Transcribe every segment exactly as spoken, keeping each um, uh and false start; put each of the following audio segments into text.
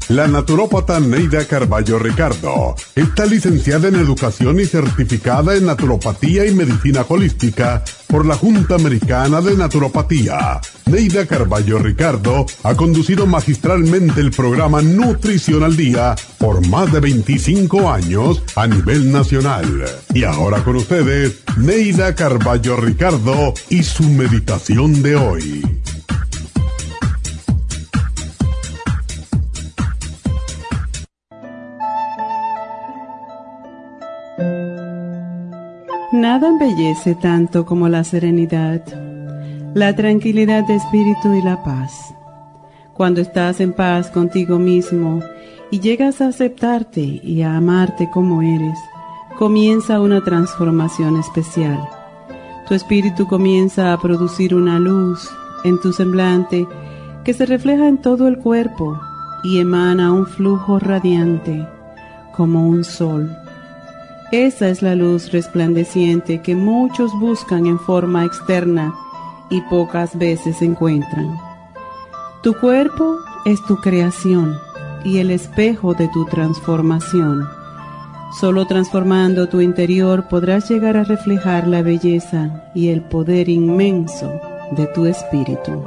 La naturópata Neida Carballo Ricardo está licenciada en Educación y certificada en Naturopatía y Medicina Holística por la Junta Americana de Naturopatía. Neida Carballo Ricardo ha conducido magistralmente el programa Nutrición al Día por más de veinticinco años a nivel nacional. Y ahora con ustedes, Neida Carballo Ricardo y su meditación de hoy. Nada embellece tanto como la serenidad, la tranquilidad de espíritu y la paz. Cuando estás en paz contigo mismo y llegas a aceptarte y a amarte como eres, comienza una transformación especial. Tu espíritu comienza a producir una luz en tu semblante que se refleja en todo el cuerpo y emana un flujo radiante como un sol. Esa es la luz resplandeciente que muchos buscan en forma externa y pocas veces encuentran. Tu cuerpo es tu creación y el espejo de tu transformación. Solo transformando tu interior podrás llegar a reflejar la belleza y el poder inmenso de tu espíritu.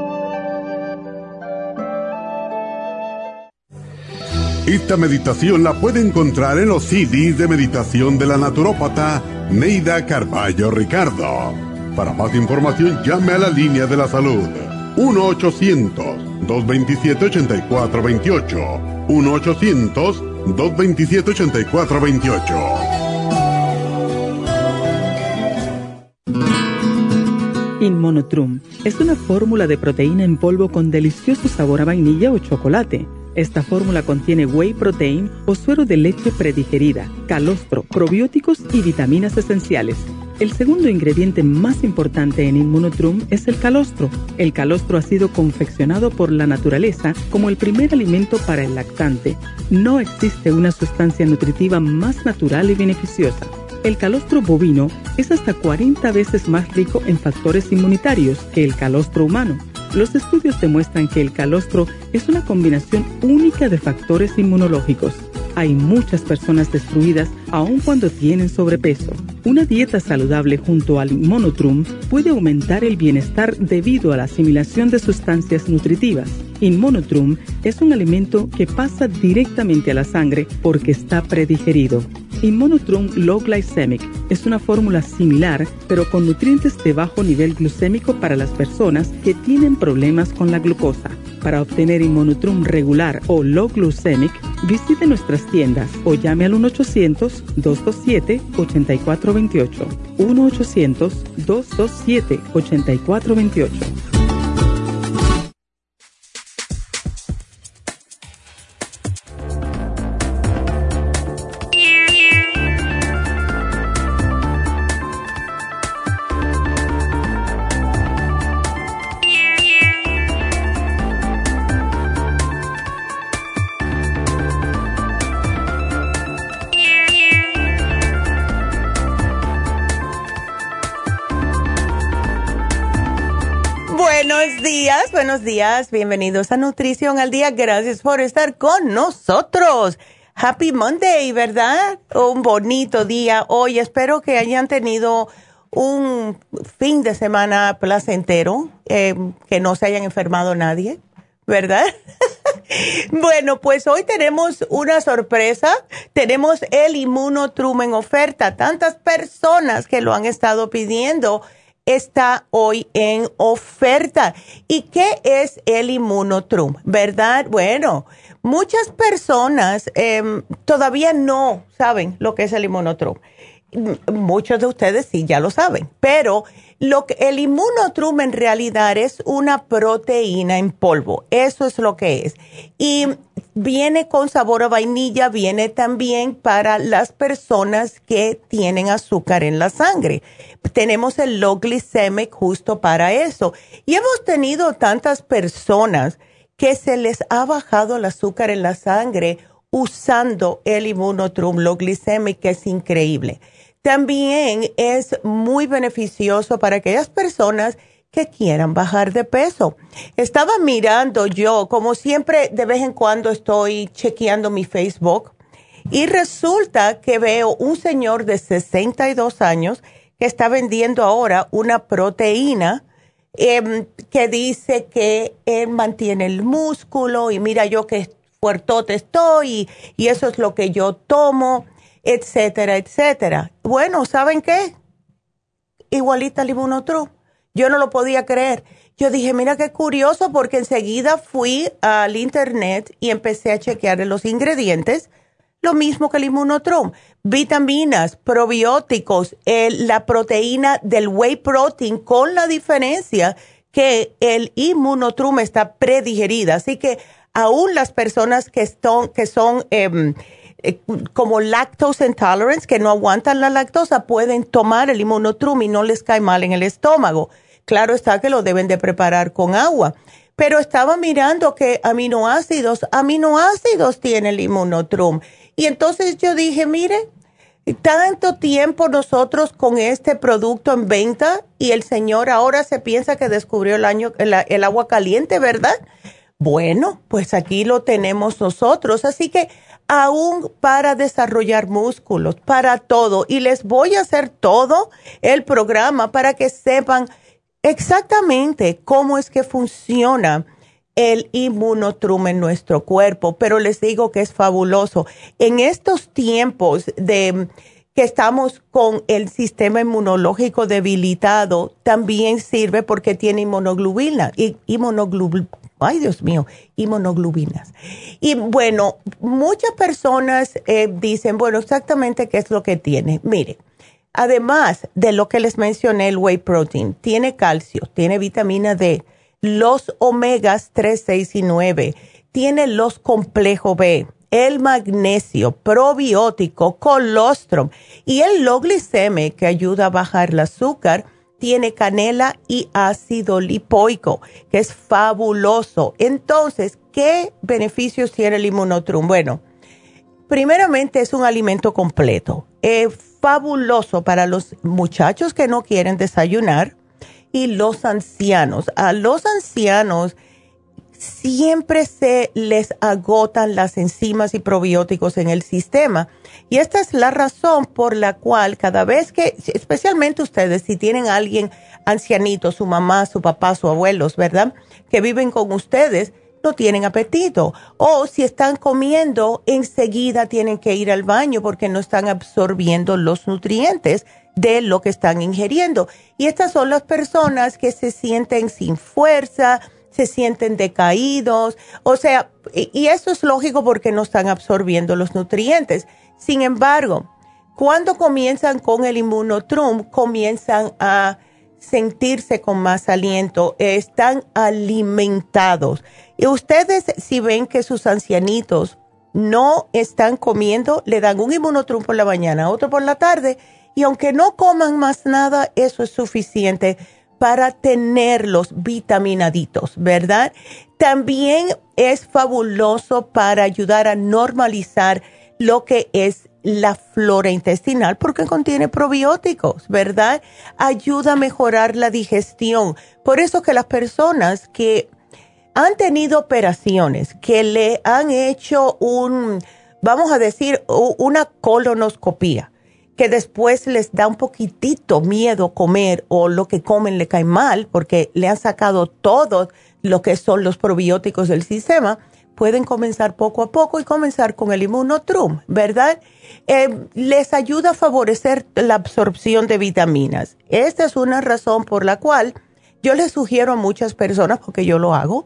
Esta meditación la puede encontrar en los C Ds de meditación de la naturópata Neida Carballo Ricardo. Para más información, llame a la línea de la salud uno ochocientos, dos veintisiete, ochenta y cuatro veintiocho. uno ochocientos, dos veintisiete, ochenta y cuatro veintiocho. Inmunotrum es una fórmula de proteína en polvo con delicioso sabor a vainilla o chocolate. Esta fórmula contiene whey protein o suero de leche predigerida, calostro, probióticos y vitaminas esenciales. El segundo ingrediente más importante en Inmunotrum es el calostro. El calostro ha sido confeccionado por la naturaleza como el primer alimento para el lactante. No existe una sustancia nutritiva más natural y beneficiosa. El calostro bovino es hasta cuarenta veces más rico en factores inmunitarios que el calostro humano. Los estudios demuestran que el calostro es una combinación única de factores inmunológicos. Hay muchas personas destruidas aun cuando tienen sobrepeso. Una dieta saludable junto al Inmunotrum puede aumentar el bienestar debido a la asimilación de sustancias nutritivas. Inmunotrum es un alimento que pasa directamente a la sangre porque está predigerido. Inmunotrum Low Glycemic es una fórmula similar, pero con nutrientes de bajo nivel glucémico para las personas que tienen problemas con la glucosa. Para obtener Inmunotrum regular o Low Glycemic, visite nuestras tiendas o llame al uno ochocientos, dos dos siete, ocho cuatro dos ocho. uno ochocientos, dos dos siete, ocho cuatro dos ocho. Buenos días, buenos días, bienvenidos a Nutrición al Día, gracias por estar con nosotros. Happy Monday, ¿verdad? Un bonito día hoy, espero que hayan tenido un fin de semana placentero, eh, que no se hayan enfermado nadie, ¿verdad? Bueno, pues hoy tenemos una sorpresa, tenemos el Inmunotrum en oferta, tantas personas que lo han estado pidiendo. Está hoy en oferta. ¿Y qué es el Inmunotrum? ¿Verdad? Bueno, muchas personas eh, todavía no saben lo que es el Inmunotrum. Muchos de ustedes sí ya lo saben, pero lo que, el Inmunotrum en realidad es una proteína en polvo. Eso es lo que es. Y viene con sabor a vainilla, viene también para las personas que tienen azúcar en la sangre. Tenemos el low glycemic justo para eso. Y hemos tenido tantas personas que se les ha bajado el azúcar en la sangre usando el Inmunotrum low glycemic, que es increíble. También es muy beneficioso para aquellas personas que quieran bajar de peso. Estaba mirando yo, como siempre, de vez en cuando estoy chequeando mi Facebook y resulta que veo un señor de sesenta y dos años que está vendiendo ahora una proteína eh, que dice que él mantiene el músculo y mira yo que fuertote estoy y, y eso es lo que yo tomo, etcétera, etcétera. Bueno, ¿saben qué? Igualita al Immunotrum. Yo no lo podía creer. Yo dije, mira qué curioso, porque enseguida fui al internet y empecé a chequear los ingredientes, lo mismo que el Immunotrum. Vitaminas, probióticos, el, la proteína del whey protein, con la diferencia que el Immunotrum está predigerida. Así que aún las personas que, están, que son eh, eh, como lactose intolerance, que no aguantan la lactosa, pueden tomar el Immunotrum y no les cae mal en el estómago. Claro está que lo deben de preparar con agua. Pero estaba mirando que aminoácidos, aminoácidos tiene el Immunotrum. Y entonces yo dije, mire, tanto tiempo nosotros con este producto en venta y el señor ahora se piensa que descubrió el, año, el, el agua caliente, ¿verdad? Bueno, pues aquí lo tenemos nosotros. Así que aún para desarrollar músculos, para todo. Y les voy a hacer todo el programa para que sepan exactamente cómo es que funciona el Immunotrum en nuestro cuerpo, pero les digo que es fabuloso. En estos tiempos de que estamos con el sistema inmunológico debilitado, también sirve porque tiene inmunoglobulina y inmunoglobulina. Ay, Dios mío, inmunoglobulinas. Y bueno, muchas personas eh, dicen, bueno, exactamente qué es lo que tiene. Mire, además de lo que les mencioné, el whey protein, tiene calcio, tiene vitamina D, los omegas tres, seis y nueve, tiene los complejos B, el magnesio, probiótico, colostrum y el low glycemic que ayuda a bajar el azúcar, tiene canela y ácido lipoico, que es fabuloso. Entonces, ¿qué beneficios tiene el Immunotrum? Bueno, primeramente es un alimento completo, es fabuloso para los muchachos que no quieren desayunar y los ancianos. A los ancianos siempre se les agotan las enzimas y probióticos en el sistema. Y esta es la razón por la cual cada vez que, especialmente ustedes, si tienen a alguien ancianito, su mamá, su papá, su abuelos, ¿verdad?, que viven con ustedes, no tienen apetito. O si están comiendo, enseguida tienen que ir al baño porque no están absorbiendo los nutrientes de lo que están ingiriendo. Y estas son las personas que se sienten sin fuerza, se sienten decaídos, o sea, y, y eso es lógico porque no están absorbiendo los nutrientes. Sin embargo, cuando comienzan con el Immunotrum, comienzan a sentirse con más aliento, están alimentados. Y ustedes, si ven que sus ancianitos no están comiendo, le dan un Immunotrum por la mañana, otro por la tarde, y aunque no coman más nada, eso es suficiente para tenerlos vitaminaditos, ¿verdad? También es fabuloso para ayudar a normalizar lo que es la flora intestinal porque contiene probióticos, ¿verdad? Ayuda a mejorar la digestión. Por eso que las personas que han tenido operaciones, que le han hecho un, vamos a decir, una colonoscopía, que después les da un poquitito miedo comer o lo que comen le cae mal porque le han sacado todo lo que son los probióticos del sistema, pueden comenzar poco a poco y comenzar con el Immunotrum, ¿verdad? Eh, les ayuda a favorecer la absorción de vitaminas. Esta es una razón por la cual yo les sugiero a muchas personas, porque yo lo hago,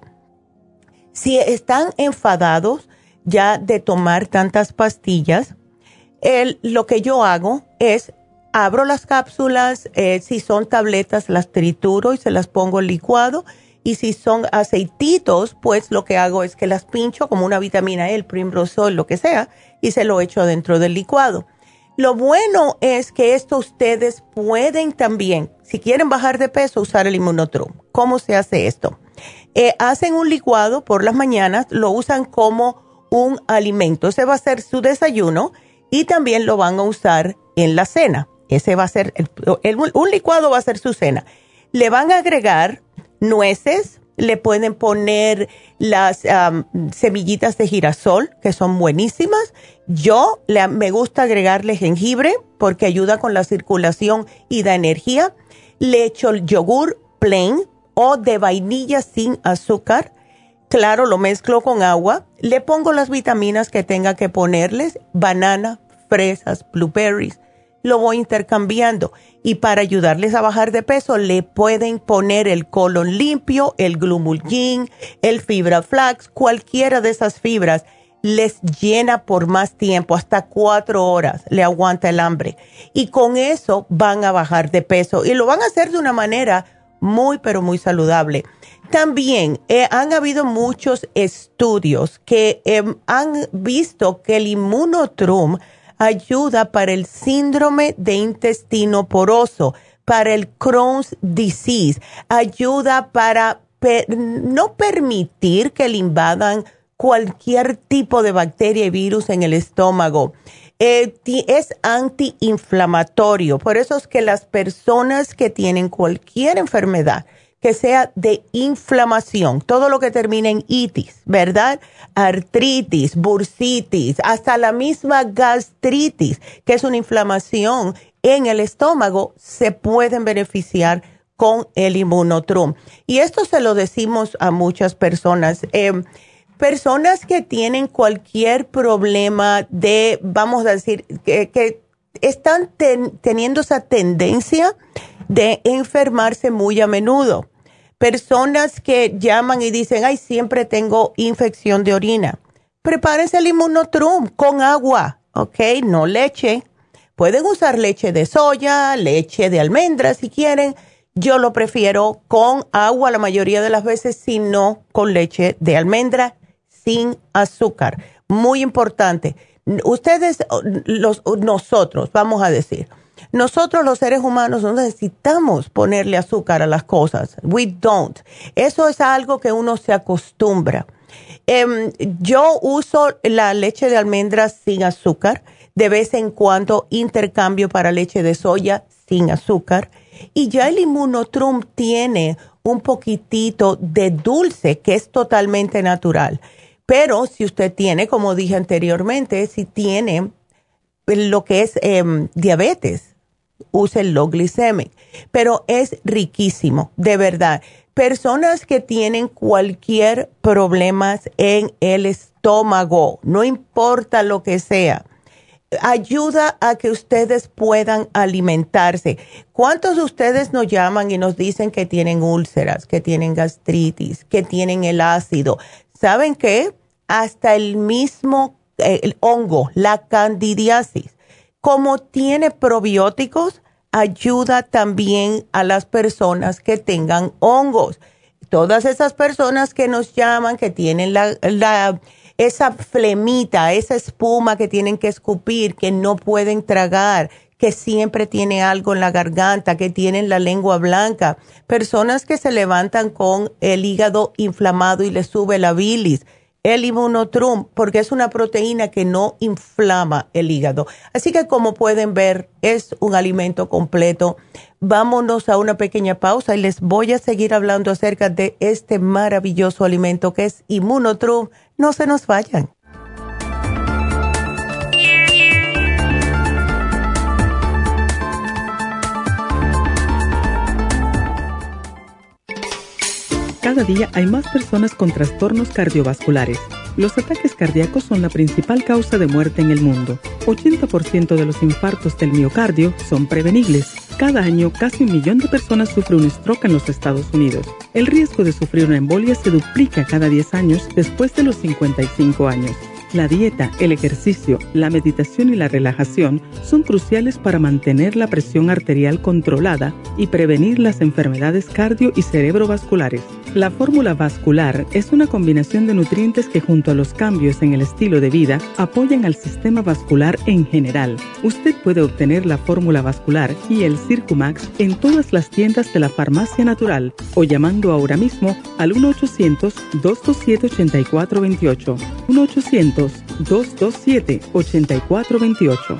si están enfadados ya de tomar tantas pastillas, El, lo que yo hago es, abro las cápsulas, eh, si son tabletas las trituro y se las pongo en licuado, y si son aceititos, pues lo que hago es que las pincho como una vitamina E, el Primrosol, lo que sea, y se lo echo dentro del licuado. Lo bueno es que esto ustedes pueden también, si quieren bajar de peso, usar el Immunotrum. ¿Cómo se hace esto? Eh, hacen un licuado por las mañanas, lo usan como un alimento. Ese va a ser su desayuno. Y también lo van a usar en la cena. Ese va a ser, el, el, un licuado va a ser su cena. Le van a agregar nueces, le pueden poner las um, semillitas de girasol, que son buenísimas. Yo le, me gusta agregarle jengibre porque ayuda con la circulación y da energía. Le echo el yogur plain o de vainilla sin azúcar. Claro, lo mezclo con agua. Le pongo las vitaminas que tenga que ponerles, banana, fresas, blueberries. Lo voy intercambiando. Y para ayudarles a bajar de peso, le pueden poner el colon limpio, el glumulgin, el fibra flax, cualquiera de esas fibras les llena por más tiempo, hasta cuatro horas le aguanta el hambre. Y con eso van a bajar de peso. Y lo van a hacer de una manera muy, pero muy saludable. También eh, han habido muchos estudios que eh, han visto que el Immunotrum ayuda para el síndrome de intestino poroso, para el Crohn's disease, ayuda para per- no permitir que le invadan cualquier tipo de bacteria y virus en el estómago. Eh, es antiinflamatorio, por eso es que las personas que tienen cualquier enfermedad que sea de inflamación, todo lo que termine en itis, ¿verdad? Artritis, bursitis, hasta la misma gastritis, que es una inflamación en el estómago, se pueden beneficiar con el Immunotrum. Y esto se lo decimos a muchas personas. Eh, personas que tienen cualquier problema de, vamos a decir, que, que están ten, teniendo esa tendencia de enfermarse muy a menudo. Personas que llaman y dicen, ay, siempre tengo infección de orina. Prepárense el Immunotrum con agua, ¿ok? No leche. Pueden usar leche de soya, leche de almendra si quieren. Yo lo prefiero con agua la mayoría de las veces, si no con leche de almendra sin azúcar. Muy importante. Ustedes, los, nosotros, vamos a decir, nosotros los seres humanos no necesitamos ponerle azúcar a las cosas. We don't. Eso es algo que uno se acostumbra. Um, yo uso la leche de almendras sin azúcar. De vez en cuando intercambio para leche de soya sin azúcar. Y ya el Immunotrum tiene un poquitito de dulce que es totalmente natural. Pero si usted tiene, como dije anteriormente, si tiene lo que es eh, diabetes, use el low glycemic. Pero es riquísimo, de verdad. Personas que tienen cualquier problema en el estómago, no importa lo que sea, ayuda a que ustedes puedan alimentarse. ¿Cuántos de ustedes nos llaman y nos dicen que tienen úlceras, que tienen gastritis, que tienen el ácido? ¿Saben qué? Hasta el mismo eh, el hongo, la candidiasis, como tiene probióticos, ayuda también a las personas que tengan hongos. Todas esas personas que nos llaman, que tienen la, la, esa flemita, esa espuma que tienen que escupir, que no pueden tragar, que siempre tiene algo en la garganta, que tienen la lengua blanca, personas que se levantan con el hígado inflamado y les sube la bilis, el Immunotrum, porque es una proteína que no inflama el hígado. Así que como pueden ver, es un alimento completo. Vámonos a una pequeña pausa y les voy a seguir hablando acerca de este maravilloso alimento que es Immunotrum. No se nos vayan. Cada día hay más personas con trastornos cardiovasculares. Los ataques cardíacos son la principal causa de muerte en el mundo. ochenta por ciento de los infartos del miocardio son prevenibles. Cada año, casi un millón de personas sufren un stroke en los Estados Unidos. El riesgo de sufrir una embolia se duplica cada diez años después de los cincuenta y cinco años. La dieta, el ejercicio, la meditación y la relajación son cruciales para mantener la presión arterial controlada y prevenir las enfermedades cardio- y cerebrovasculares. La fórmula vascular es una combinación de nutrientes que, junto a los cambios en el estilo de vida, apoyan al sistema vascular en general. Usted puede obtener la fórmula vascular y el Circumax en todas las tiendas de la Farmacia Natural o llamando ahora mismo al uno ochocientos, dos dos siete, ocho cuatro dos ocho. uno ochocientos, dos dos siete, ocho cuatro dos ocho.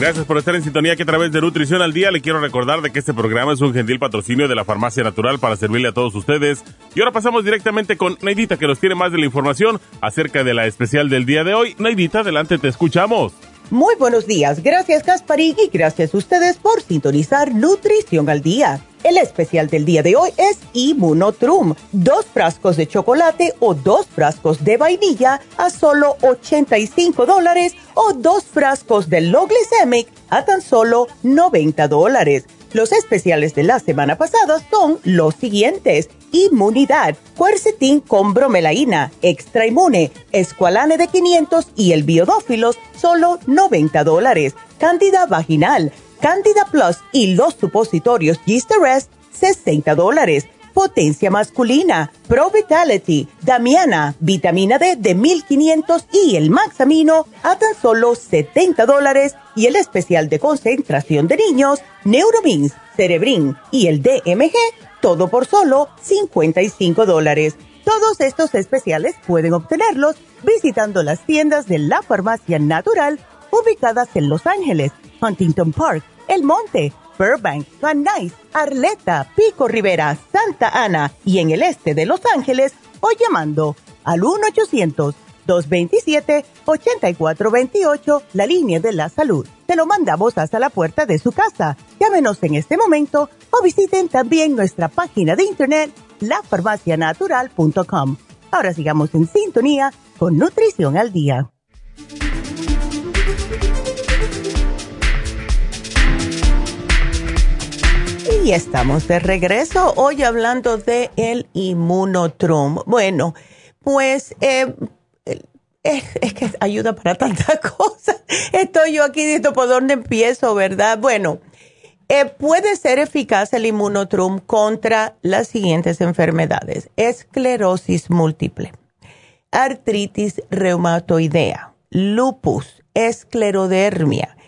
Gracias por estar en sintonía que a través de Nutrición al Día le quiero recordar de que este programa es un gentil patrocinio de la Farmacia Natural para servirle a todos ustedes. Y ahora pasamos directamente con Neidita, que nos tiene más de la información acerca de la especial del día de hoy. Neidita, adelante, te escuchamos. Muy buenos días, gracias Gasparín y gracias a ustedes por sintonizar Nutrición al Día. El especial del día de hoy es Immunotrum, dos frascos de chocolate o dos frascos de vainilla a solo ochenta y cinco dólares o dos frascos de Low Glycemic a tan solo noventa dólares. Los especiales de la semana pasada son los siguientes: Inmunidad, Quercetin con bromelaína, Extra Inmune, Esqualane de quinientos y el Biodófilos, solo noventa dólares. Cándida Vaginal, Cándida Plus y los supositorios Gisterest, sesenta dólares. Potencia Masculina, Pro Vitality, Damiana, Vitamina D de mil quinientos y el Maxamino a tan solo setenta dólares. Y el especial de concentración de niños, Neuromins, Cerebrin y el D M G, todo por solo cincuenta y cinco dólares. Todos estos especiales pueden obtenerlos visitando las tiendas de la Farmacia Natural ubicadas en Los Ángeles, Huntington Park, El Monte, Burbank, Van Nuys, Arleta, Pico Rivera, Santa Ana y en el este de Los Ángeles o llamando al uno ochocientos, dos veintisiete, ochenta y cuatro veintiocho, la línea de la salud. Te lo mandamos hasta la puerta de su casa. Llámenos en este momento o visiten también nuestra página de internet la farmacia natural punto com. Ahora sigamos en sintonía con Nutrición al Día. Y estamos de regreso hoy hablando de el Immunotrum. Bueno, pues eh, es, es que ayuda para tantas cosas. Estoy yo aquí diciendo por dónde empiezo, ¿verdad? Bueno, eh, puede ser eficaz el Immunotrum contra las siguientes enfermedades: esclerosis múltiple, artritis reumatoidea, lupus, esclerodermia,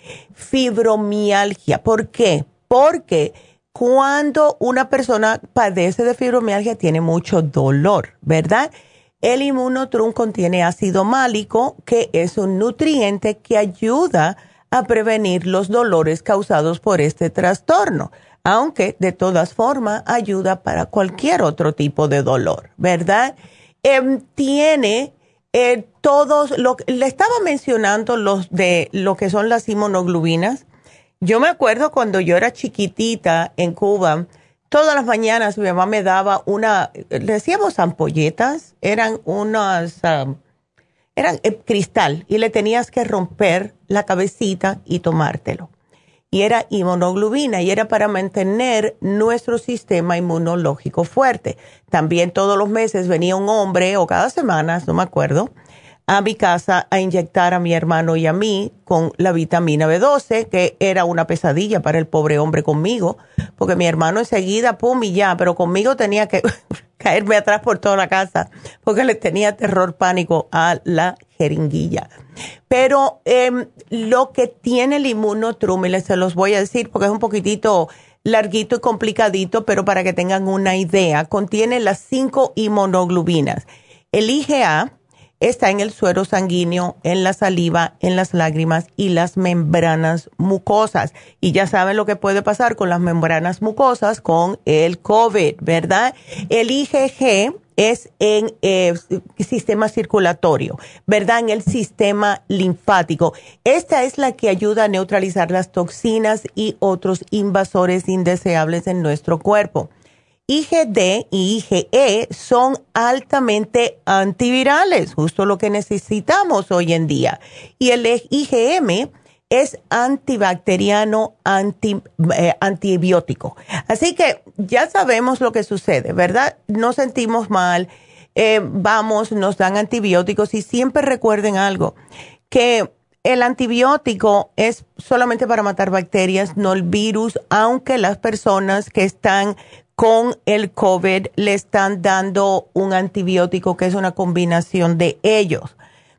fibromialgia. ¿Por qué? Porque cuando una persona padece de fibromialgia tiene mucho dolor, ¿verdad? El Immunotrum contiene ácido málico, que es un nutriente que ayuda a prevenir los dolores causados por este trastorno, aunque de todas formas ayuda para cualquier otro tipo de dolor, ¿verdad? Eh, tiene eh, todos, lo, le estaba mencionando los de lo que son las inmunoglobulinas. Yo me acuerdo cuando yo era chiquitita en Cuba, todas las mañanas mi mamá me daba una, le decíamos ampolletas, eran unas, um, eran eh, cristal, y le tenías que romper la cabecita y tomártelo. Y era inmunoglobulina y era para mantener nuestro sistema inmunológico fuerte. También todos los meses venía un hombre, o cada semana, no me acuerdo, a mi casa a inyectar a mi hermano y a mí con la vitamina B doce, que era una pesadilla para el pobre hombre conmigo, porque mi hermano enseguida, pum, y ya, pero conmigo tenía que caerme atrás por toda la casa, porque le tenía terror, pánico a la jeringuilla. Pero eh, lo que tiene el Immunotrum, y les se los voy a decir porque es un poquitito larguito y complicadito, pero para que tengan una idea, contiene las cinco inmunoglobulinas. El I G A está en el suero sanguíneo, en la saliva, en las lágrimas y las membranas mucosas. Y ya saben lo que puede pasar con las membranas mucosas con el COVID, ¿verdad? El I G G es en el eh, sistema circulatorio, ¿verdad? En el sistema linfático. Esta es la que ayuda a neutralizar las toxinas y otros invasores indeseables en nuestro cuerpo. I G D y I G E son altamente antivirales, justo lo que necesitamos hoy en día. Y el I G M es antibacteriano, anti, eh, antibiótico. Así que ya sabemos lo que sucede, ¿verdad? Nos sentimos mal, eh, vamos, nos dan antibióticos y siempre recuerden algo, que el antibiótico es solamente para matar bacterias, no el virus, aunque las personas que están con el COVID le están dando un antibiótico que es una combinación de ellos.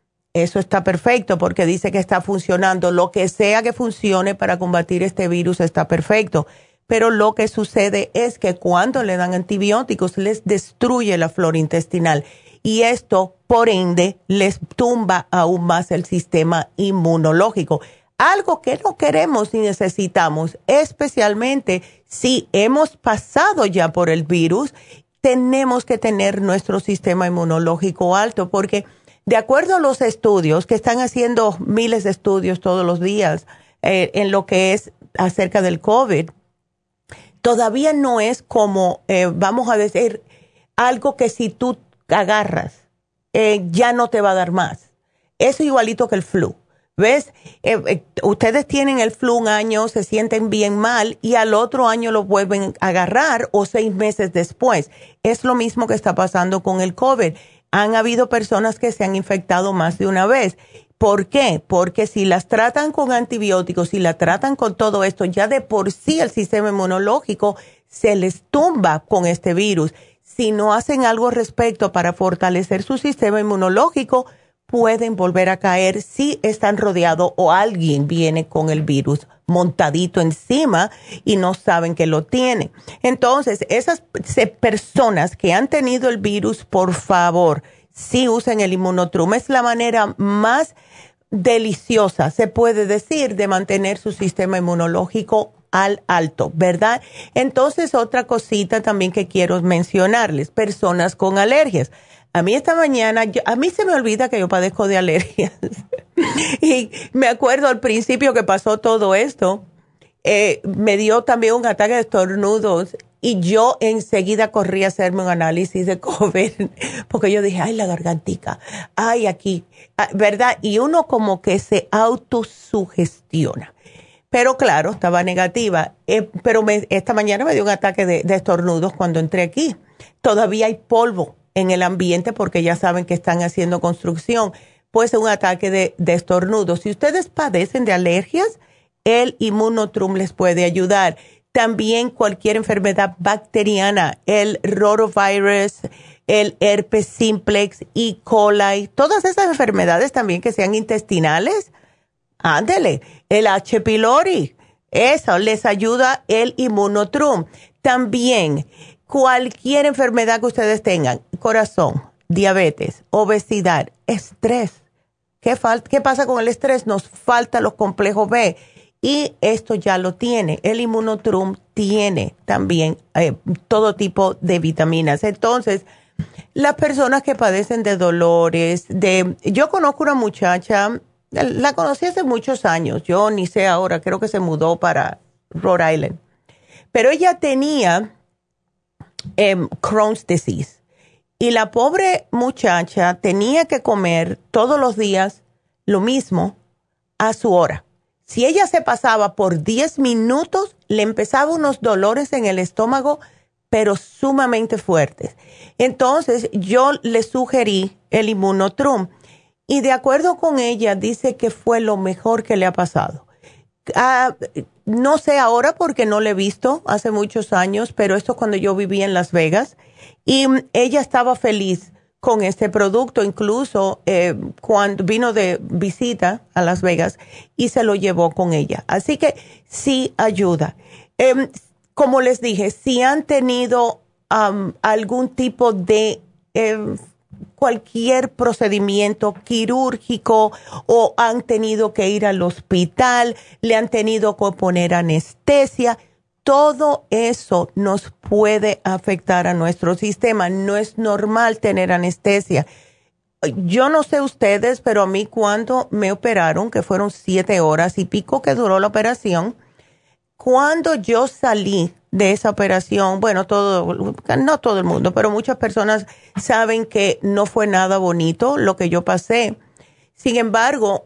Eso está perfecto porque dice que está funcionando. Lo que sea que funcione para combatir este virus está perfecto. Pero lo que sucede es que cuando le dan antibióticos les destruye la flora intestinal. Y esto, por ende, les tumba aún más el sistema inmunológico. algo que no queremos ni necesitamos, especialmente si hemos pasado ya por el virus. Tenemos que tener nuestro sistema inmunológico alto, porque de acuerdo a los estudios, que están haciendo miles de estudios todos los días eh, en lo que es acerca del COVID, todavía no es como, eh, vamos a decir, algo que si tú agarras, eh, ya no te va a dar más. Es igualito que el flu. ¿Ves? Eh, eh, ustedes tienen el flu un año, se sienten bien mal y al otro año lo vuelven a agarrar o seis meses después. Es lo mismo que está pasando con el COVID. Han habido personas que se han infectado más de una vez. ¿Por qué? Porque si las tratan con antibióticos, si la tratan con todo esto, ya de por sí el sistema inmunológico se les tumba con este virus. Si no hacen algo al respecto para fortalecer su sistema inmunológico, pueden volver a caer si están rodeados o alguien viene con el virus montadito encima y no saben que lo tiene. Entonces, esas personas que han tenido el virus, por favor, sí usen el Immunotrum. Es la manera más deliciosa, se puede decir, de mantener su sistema inmunológico al alto, ¿verdad? Entonces, otra cosita también que quiero mencionarles, personas con alergias. A mí esta mañana, yo, a mí se me olvida que yo padezco de alergias. Y me acuerdo al principio que pasó todo esto, eh, me dio también un ataque de estornudos y yo enseguida corrí a hacerme un análisis de COVID porque yo dije, ay, la gargantica, ay, aquí, ¿verdad? Y uno como que se autosugestiona. Pero claro, estaba negativa. Eh, pero me, esta mañana me dio un ataque de, de estornudos cuando entré aquí. Todavía hay polvo en el ambiente porque ya saben que están haciendo construcción. Puede ser un ataque de, de estornudos. Si ustedes padecen de alergias, el Immunotrum les puede ayudar. También cualquier enfermedad bacteriana, el rotavirus, el herpes simplex, E. coli, todas esas enfermedades también que sean intestinales, ándele, el H. pylori, eso les ayuda el Immunotrum. También cualquier enfermedad que ustedes tengan, corazón, diabetes, obesidad, estrés. ¿Qué, fal- ¿Qué pasa con el estrés? Nos falta los complejos B. Y esto ya lo tiene. El Immunotrum tiene también eh, todo tipo de vitaminas. Entonces, las personas que padecen de dolores, de... Yo conozco una muchacha, la conocí hace muchos años, yo ni sé ahora, creo que se mudó para Rhode Island. Pero ella tenía eh, Crohn's disease. Y la pobre muchacha tenía que comer todos los días lo mismo a su hora. Si ella se pasaba por diez minutos, le empezaba unos dolores en el estómago, pero sumamente fuertes. Entonces, yo le sugerí el Immunotrum. Y de acuerdo con ella, dice que fue lo mejor que le ha pasado. Ah, no sé ahora porque no le he visto hace muchos años, pero esto cuando yo vivía en Las Vegas. Y ella estaba feliz con este producto, incluso eh, cuando vino de visita a Las Vegas y se lo llevó con ella. Así que sí ayuda. Eh, como les dije, si han tenido um, algún tipo de eh, cualquier procedimiento quirúrgico o han tenido que ir al hospital, le han tenido que poner anestesia, todo eso nos puede afectar a nuestro sistema. No es normal tener anestesia. Yo no sé ustedes, pero a mí cuando me operaron, que fueron siete horas y pico que duró la operación, cuando yo salí de esa operación, bueno, todo, no todo el mundo, pero muchas personas saben que no fue nada bonito lo que yo pasé. Sin embargo,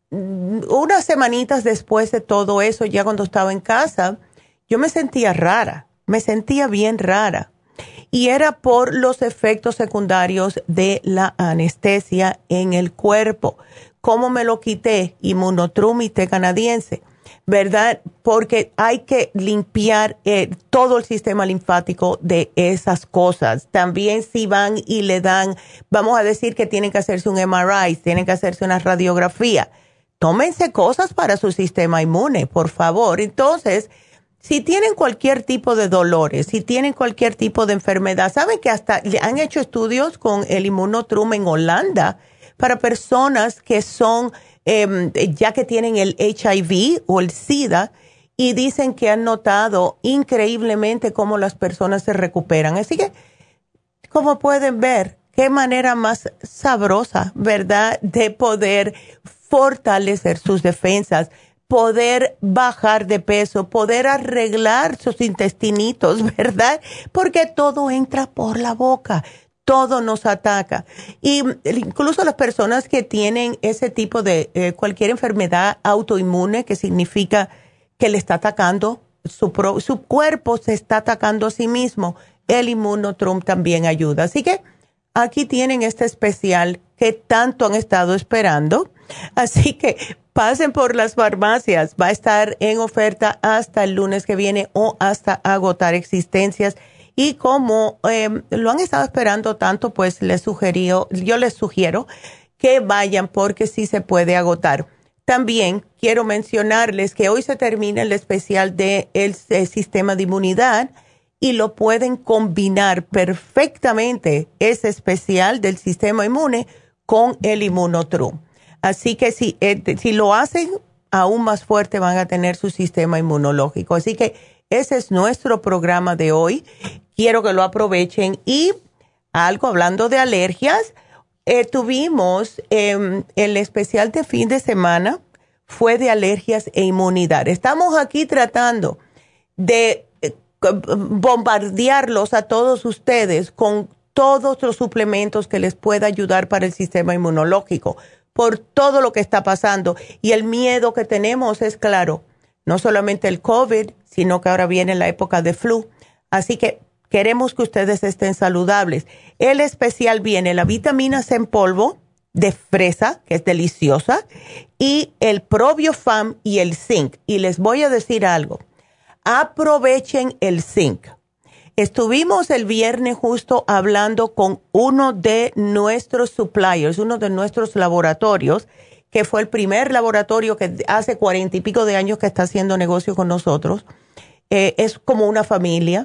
unas semanitas después de todo eso, ya cuando estaba en casa, yo me sentía rara, me sentía bien rara. Y era por los efectos secundarios de la anestesia en el cuerpo. ¿Cómo me lo quité? Immunotrum y té canadiense, ¿verdad? Porque hay que limpiar eh, todo el sistema linfático de esas cosas. También si van y le dan, vamos a decir que tienen que hacerse un M R I, tienen que hacerse una radiografía. Tómense cosas para su sistema inmune, por favor. Entonces, si tienen cualquier tipo de dolores, si tienen cualquier tipo de enfermedad, saben que hasta han hecho estudios con el Immunotrum en Holanda para personas que son eh, ya que tienen el H I V o el SIDA, y dicen que han notado increíblemente cómo las personas se recuperan. Así que, como pueden ver, qué manera más sabrosa, ¿verdad?, de poder fortalecer sus defensas, poder bajar de peso, poder arreglar sus intestinitos, ¿verdad? Porque todo entra por la boca, todo nos ataca. Y incluso las personas que tienen ese tipo de eh, cualquier enfermedad autoinmune, que significa que le está atacando, su, pro, su cuerpo se está atacando a sí mismo, el Immunotrum también ayuda. Así que aquí tienen este especial que tanto han estado esperando. Así que pasen por las farmacias. Va a estar en oferta hasta el lunes que viene o hasta agotar existencias. Y como eh, lo han estado esperando tanto, pues les sugerí, yo les sugiero que vayan porque sí se puede agotar. También quiero mencionarles que hoy se termina el especial del de el sistema de inmunidad y lo pueden combinar perfectamente, ese especial del sistema inmune, con el Immunotrum. Así que si, eh, si lo hacen, aún más fuerte van a tener su sistema inmunológico. Así que ese es nuestro programa de hoy. Quiero que lo aprovechen. Y algo hablando de alergias, eh, tuvimos eh, el especial de fin de semana, fue de alergias e inmunidad. Estamos aquí tratando de eh, bombardearlos a todos ustedes con todos los suplementos que les pueda ayudar para el sistema inmunológico, por todo lo que está pasando. Y el miedo que tenemos es claro, no solamente el COVID, sino que ahora viene la época de flu. Así que queremos que ustedes estén saludables. El especial viene la vitamina C en polvo de fresa, que es deliciosa, y el ProbioFam y el zinc. Y les voy a decir algo, aprovechen el zinc. Estuvimos el viernes justo hablando con uno de nuestros suppliers, uno de nuestros laboratorios, que fue el primer laboratorio que hace cuarenta y pico de años que está haciendo negocio con nosotros. Eh, es como una familia.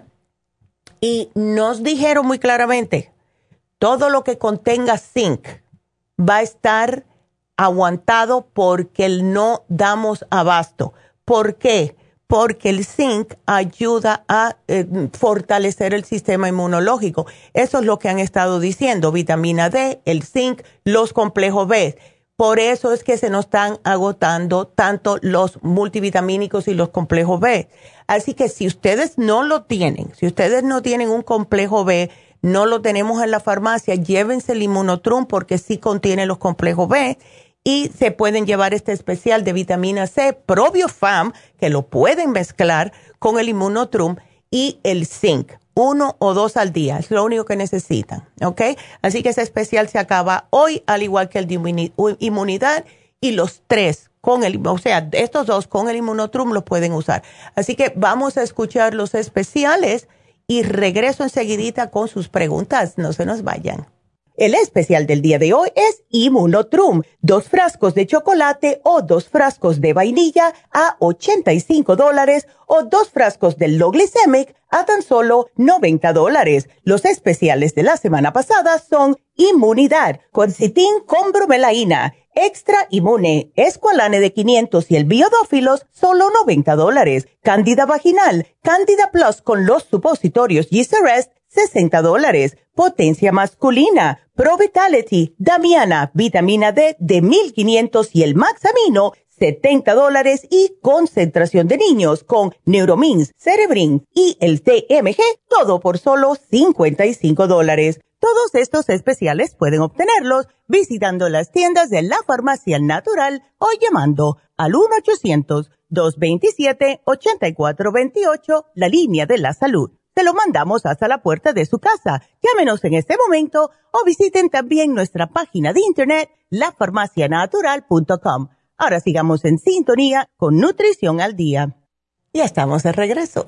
Y nos dijeron muy claramente, todo lo que contenga zinc va a estar aguantado porque no damos abasto. ¿Por qué? Porque el zinc ayuda a eh, fortalecer el sistema inmunológico. Eso es lo que han estado diciendo, vitamina D, el zinc, los complejos B. Por eso es que se nos están agotando tanto los multivitamínicos y los complejos B. Así que si ustedes no lo tienen, si ustedes no tienen un complejo B, no lo tenemos en la farmacia, llévense el Immunotrum porque sí contiene los complejos B. Y se pueden llevar este especial de vitamina C, ProbioFam, que lo pueden mezclar con el Immunotrum y el zinc. Uno o dos al día, es lo único que necesitan, ¿ok? Así que ese especial se acaba hoy, al igual que el de inmunidad, y los tres con el, o sea, estos dos con el Immunotrum los pueden usar. Así que vamos a escuchar los especiales y regreso enseguidita con sus preguntas. No se nos vayan. El especial del día de hoy es Immunotrum, dos frascos de chocolate o dos frascos de vainilla a ochenta y cinco dólares o dos frascos del Low Glycemic a tan solo noventa dólares. Los especiales de la semana pasada son Inmunidad, Quercetin con bromelaína, Extra Inmune, Esqualane de quinientos y el Biodófilos, solo noventa dólares. Cándida Vaginal, Cándida Plus con los supositorios Yeast-Arrest, sesenta dólares. Potencia Masculina, Pro Vitality, Damiana, Vitamina D de mil quinientos y el Max Amino, setenta dólares. Y Concentración de Niños con Neuromins, Cerebrin y el T M G, todo por solo cincuenta y cinco dólares. Todos estos especiales pueden obtenerlos visitando las tiendas de la Farmacia Natural o llamando al uno ochocientos, dos veintisiete, ochenta y cuatro veintiocho, la línea de la salud. Se lo mandamos hasta la puerta de su casa. Llámenos en este momento o visiten también nuestra página de internet, la farmacia natural punto com. Ahora sigamos en sintonía con Nutrición al Día. Ya estamos de regreso.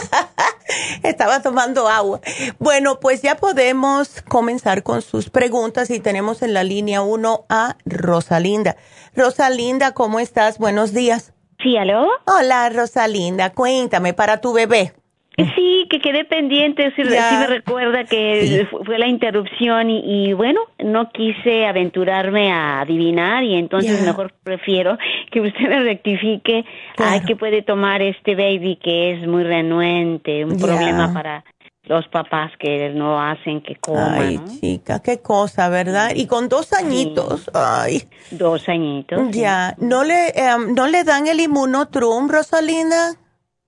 Estaba tomando agua. Bueno, pues ya podemos comenzar con sus preguntas y tenemos en la línea uno a Rosalinda. Rosalinda, ¿cómo estás? Buenos días. Sí, ¿aló? Hola, Rosalinda. Cuéntame, para tu bebé. Sí, que quedé pendiente, sí, sí me recuerda que sí. fue la interrupción y, y bueno, no quise aventurarme a adivinar y entonces yeah. mejor prefiero que usted me rectifique. Claro. Ay, que puede tomar este baby que es muy renuente, un yeah. problema para los papás que no hacen que coman. Ay, ¿no? Chica, qué cosa, ¿verdad? Y con dos añitos, sí. ay. Dos añitos. Ya, sí. ¿No le um, no le dan el Immunotrum, Rosalinda?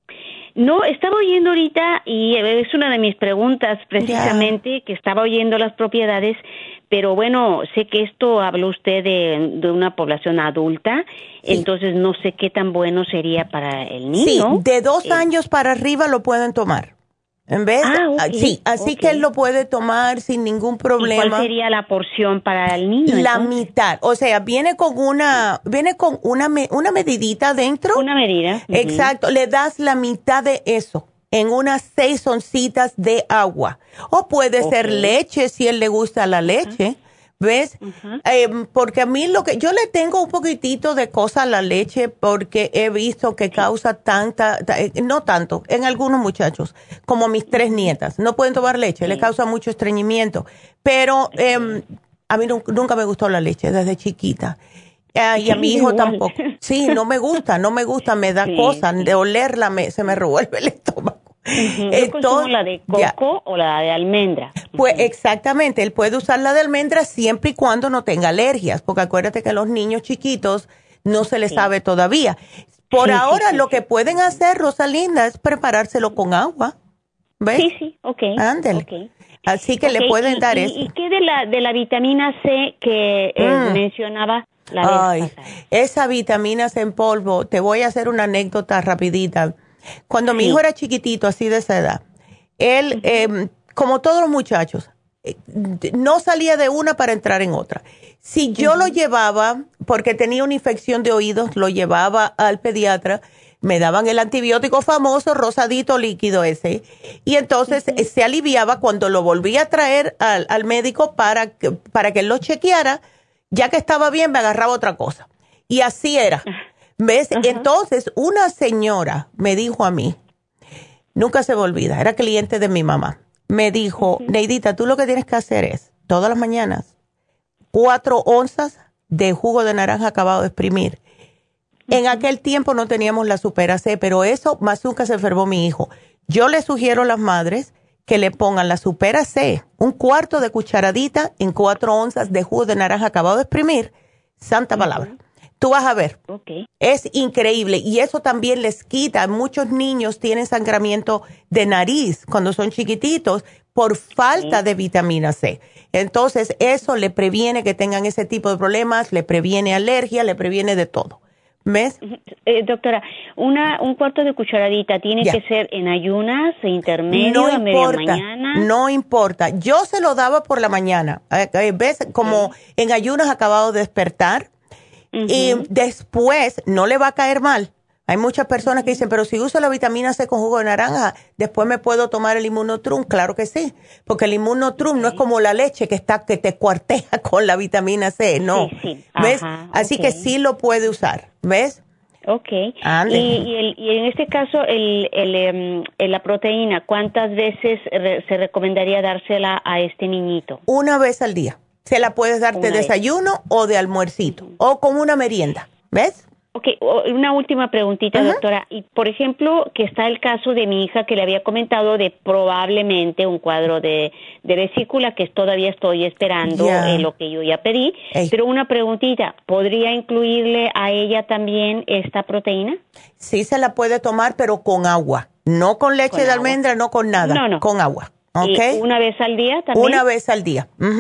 No, estaba oyendo ahorita y es una de mis preguntas precisamente, yeah. que estaba oyendo las propiedades, pero bueno, sé que esto habló usted de, de una población adulta, sí. entonces no sé qué tan bueno sería para el niño. Sí, de dos eh. años para arriba lo pueden tomar. En vez, ah, okay, sí, así okay. que él lo puede tomar sin ningún problema. ¿Y cuál sería la porción para el niño? La entonces? mitad, o sea, viene con una, viene con una, una medidita dentro. Una medida. Uh-huh. Exacto, le das la mitad de eso en unas seis oncitas de agua. O puede okay. ser leche si él le gusta la leche. Uh-huh. ¿Ves? Uh-huh. Eh, porque a mí lo que yo le tengo un poquitito de cosa a la leche porque he visto que causa tanta, no tanto, en algunos muchachos, como mis tres nietas, no pueden tomar leche, sí. le causa mucho estreñimiento, pero eh, a mí no, nunca me gustó la leche desde chiquita. Eh, y a mi hijo igual. Tampoco. Sí, no me gusta, no me gusta, me da sí, cosa, sí. de olerla me, se me revuelve el estómago. Uh-huh. Entonces, ¿la de coco ya. o la de almendra? Pues uh-huh. exactamente, él puede usar la de almendra siempre y cuando no tenga alergias, porque acuérdate que a los niños chiquitos no se les sí. sabe todavía. Por sí, ahora sí, sí, lo sí. que pueden hacer, Rosalinda, es preparárselo con agua. ¿Ves? Sí, sí, ok. Ándale. Okay. Así que okay. le pueden ¿Y, dar y, eso. ¿Y qué de la, de la vitamina C que eh, mm. mencionaba la vez Ay, pasada? Esa vitamina C en polvo, te voy a hacer una anécdota rapidita. Cuando sí. mi hijo era chiquitito, así de esa edad, él, uh-huh. eh, como todos los muchachos, eh, no salía de una para entrar en otra. Si yo uh-huh. lo llevaba, porque tenía una infección de oídos, lo llevaba al pediatra, me daban el antibiótico famoso, rosadito líquido ese, y entonces uh-huh. se aliviaba cuando lo volvía a traer al, al médico para que, para que él lo chequeara, ya que estaba bien, me agarraba otra cosa. Y así era. Uh-huh. ¿Ves? Uh-huh. Entonces, una señora me dijo a mí, nunca se me olvida, era cliente de mi mamá, me dijo, uh-huh. Neidita, tú lo que tienes que hacer es, todas las mañanas, cuatro onzas de jugo de naranja acabado de exprimir. Uh-huh. En aquel tiempo no teníamos la Supera C, pero eso más nunca se enfermó mi hijo. Yo le sugiero a las madres que le pongan la Supera C, un cuarto de cucharadita en cuatro onzas de jugo de naranja acabado de exprimir, santa uh-huh. palabra. Tú vas a ver, okay. es increíble y eso también les quita. Muchos niños tienen sangramiento de nariz cuando son chiquititos por falta sí. de vitamina C. Entonces eso le previene que tengan ese tipo de problemas, le previene alergia, le previene de todo. ¿Ves? Eh, doctora, una un cuarto de cucharadita, ¿tiene ya. que ser en ayunas, intermedio, no a media mañana? No importa, yo se lo daba por la mañana. ¿Ves? Como sí. en ayunas acabado de despertar. Uh-huh. Y después no le va a caer mal. Hay muchas personas que dicen, pero si uso la vitamina C con jugo de naranja, después me puedo tomar el Immunotrum. Claro que sí, porque el Immunotrum okay. no es como la leche que está que te cuartea con la vitamina C, no. Sí, sí. ¿Ves? Ajá, Así okay. que sí lo puede usar, ¿ves? Ok. Y, y, el, y en este caso, el, el, el, la proteína, ¿cuántas veces re, se recomendaría dársela a este niñito? Una vez al día. Se la puedes dar de desayuno vez. o de almuercito, uh-huh. o como una merienda, ¿ves? Ok, una última preguntita, uh-huh. doctora. Y, por ejemplo, que está el caso de mi hija que le había comentado de probablemente un cuadro de, de vesícula, que todavía estoy esperando yeah. eh, lo que yo ya pedí. Ey. Pero una preguntita, ¿podría incluirle a ella también esta proteína? Sí, se la puede tomar, pero con agua. No con leche ¿Con de agua? almendra, no con nada. No, no. Con agua, ¿ok? ¿Y una vez al día también? Una vez al día, uh-huh.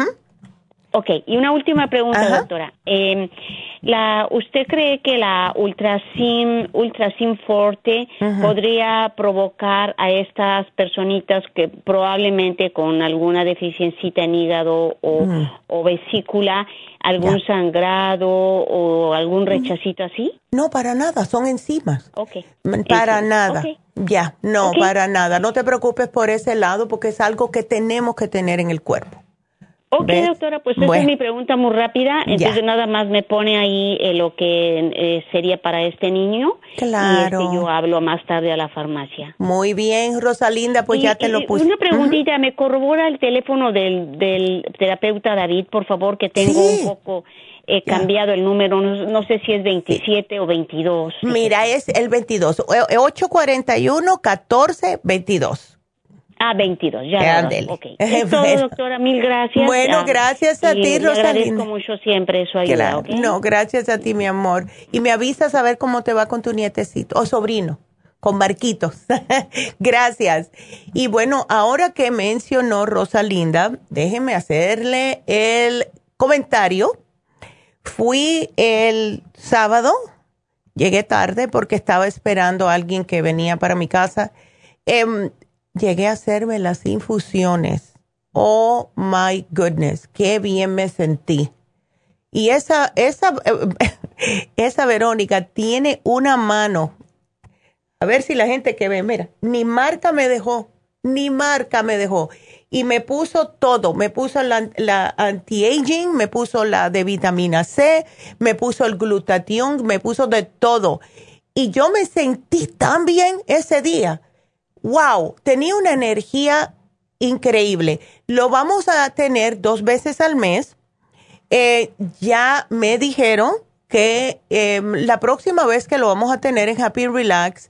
Ok, y una última pregunta, Ajá. doctora. Eh, la, ¿Usted cree que la Ultrasim, Ultrasim Forte uh-huh. podría provocar a estas personitas que probablemente con alguna deficiencia en hígado o, uh-huh. o vesícula, algún ya. sangrado o algún rechacito uh-huh. así? No, para nada, son enzimas. Ok. Para Enzim. nada. Okay. Ya, no, okay. para nada. No te preocupes por ese lado porque es algo que tenemos que tener en el cuerpo. Ok, ¿ves? Doctora, pues esa bueno. es mi pregunta muy rápida. Entonces ya. nada más me pone ahí eh, lo que eh, sería para este niño. Claro. Y este, yo hablo más tarde a la farmacia. Muy bien, Rosalinda, pues y, ya te lo puse. Una preguntita, uh-huh. ¿me corrobora el teléfono del, del terapeuta David, por favor? Que tengo sí. un poco eh, cambiado el número, no, no sé si es veintisiete sí. o veintidós. Mira, es el veintidós, ocho cuatro uno, catorce veintidós. Ah, veintidós, ya. Ok. Es todo, bueno. doctora, mil gracias. Bueno, gracias a y ti, Rosalinda. Le agradezco mucho siempre su ayuda, claro. ¿okay? No, gracias a ti, mi amor. Y me avisas a ver cómo te va con tu nietecito, o sobrino, con Marquitos. Gracias. Y bueno, ahora que mencionó Rosalinda, déjeme hacerle el comentario. Fui el sábado, llegué tarde porque estaba esperando a alguien que venía para mi casa. Eh, Llegué a hacerme las infusiones. Oh, my goodness, qué bien me sentí. Y esa, esa, esa Verónica tiene una mano. A ver si la gente que ve, mira, ni marca me dejó, ni marca me dejó. Y me puso todo, me puso la, la anti-aging, me puso la de vitamina C, me puso el glutatión, me puso de todo. Y yo me sentí tan bien ese día. Wow, tenía una energía increíble. Lo vamos a tener dos veces al mes. Eh, ya me dijeron que eh, la próxima vez que lo vamos a tener en Happy and Relax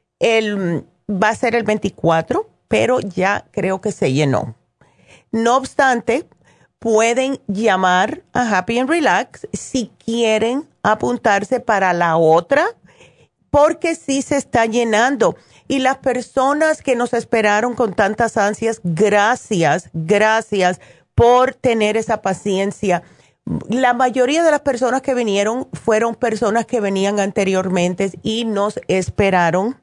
el, va a ser el veinticuatro, pero ya creo que se llenó. No obstante, pueden llamar a Happy and Relax si quieren apuntarse para la otra, porque sí se está llenando. Y las personas que nos esperaron con tantas ansias, gracias, gracias por tener esa paciencia. La mayoría de las personas que vinieron fueron personas que venían anteriormente y nos esperaron,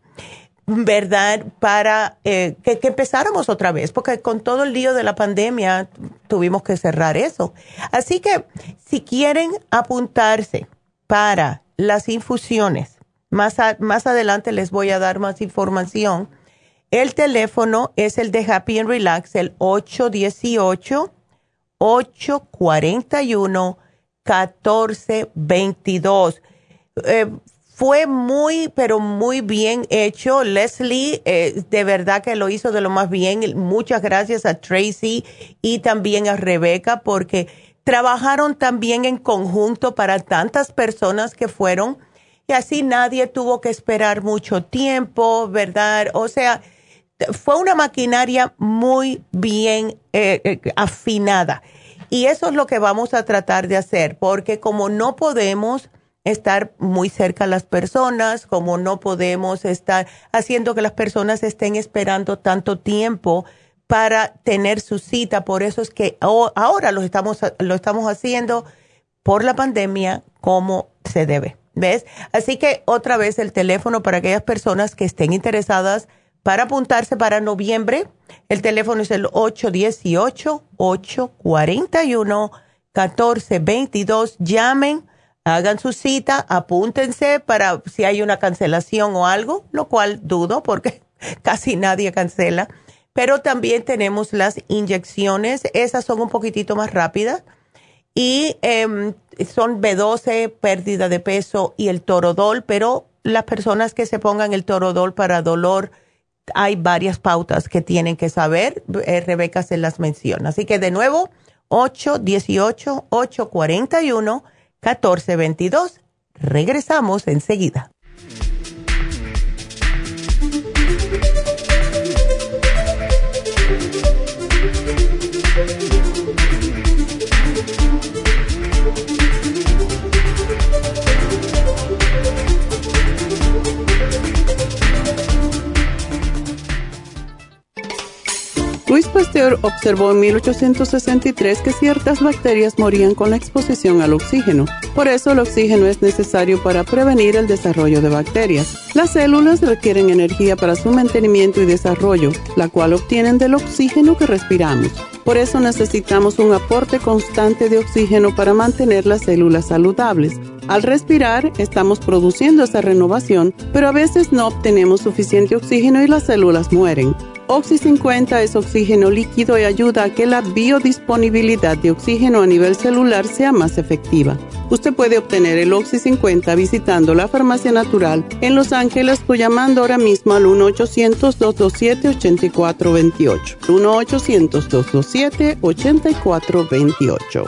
¿verdad? Para eh, que, que empezáramos otra vez, porque con todo el lío de la pandemia tuvimos que cerrar eso. Así que si quieren apuntarse para las infusiones, Más, a, más adelante les voy a dar más información. El teléfono es el de Happy and Relax, el ocho uno ocho, ocho cuatro uno, uno cuatro dos dos. Eh, fue muy, pero muy bien hecho. Leslie, eh, de verdad que lo hizo de lo más bien. Muchas gracias a Tracy y también a Rebeca, porque trabajaron también en conjunto para tantas personas que fueron. Y así nadie tuvo que esperar mucho tiempo, ¿verdad? O sea, fue una maquinaria muy bien eh, eh, afinada. Y eso es lo que vamos a tratar de hacer, porque como no podemos estar muy cerca a las personas, como no podemos estar haciendo que las personas estén esperando tanto tiempo para tener su cita, por eso es que ahora lo estamos, lo estamos haciendo por la pandemia como se debe. ¿Ves? Así que otra vez el teléfono para aquellas personas que estén interesadas para apuntarse para noviembre. El teléfono es el ocho uno ocho, ocho cuatro uno, uno cuatro dos dos. Llamen, hagan su cita, apúntense para si hay una cancelación o algo, lo cual dudo porque casi nadie cancela. Pero también tenemos las inyecciones, esas son un poquitito más rápidas. Y eh, son B doce, pérdida de peso y el Torodol, pero las personas que se pongan el Torodol para dolor, hay varias pautas que tienen que saber. Eh, Rebeca se las menciona. Así que de nuevo, ocho uno ocho, ocho cuatro uno, uno cuatro dos dos. Regresamos enseguida. Louis Pasteur observó en mil ochocientos sesenta y tres que ciertas bacterias morían con la exposición al oxígeno. Por eso el oxígeno es necesario para prevenir el desarrollo de bacterias. Las células requieren energía para su mantenimiento y desarrollo, la cual obtienen del oxígeno que respiramos. Por eso necesitamos un aporte constante de oxígeno para mantener las células saludables. Al respirar, estamos produciendo esa renovación, pero a veces no obtenemos suficiente oxígeno y las células mueren. Oxy cincuenta es oxígeno líquido y ayuda a que la biodisponibilidad de oxígeno a nivel celular sea más efectiva. Usted puede obtener el Oxy cincuenta visitando la Farmacia Natural en Los Ángeles o llamando ahora mismo al uno ochocientos, dos dos siete, ocho cuatro dos ocho. uno ochocientos, dos dos siete, ocho cuatro dos ocho.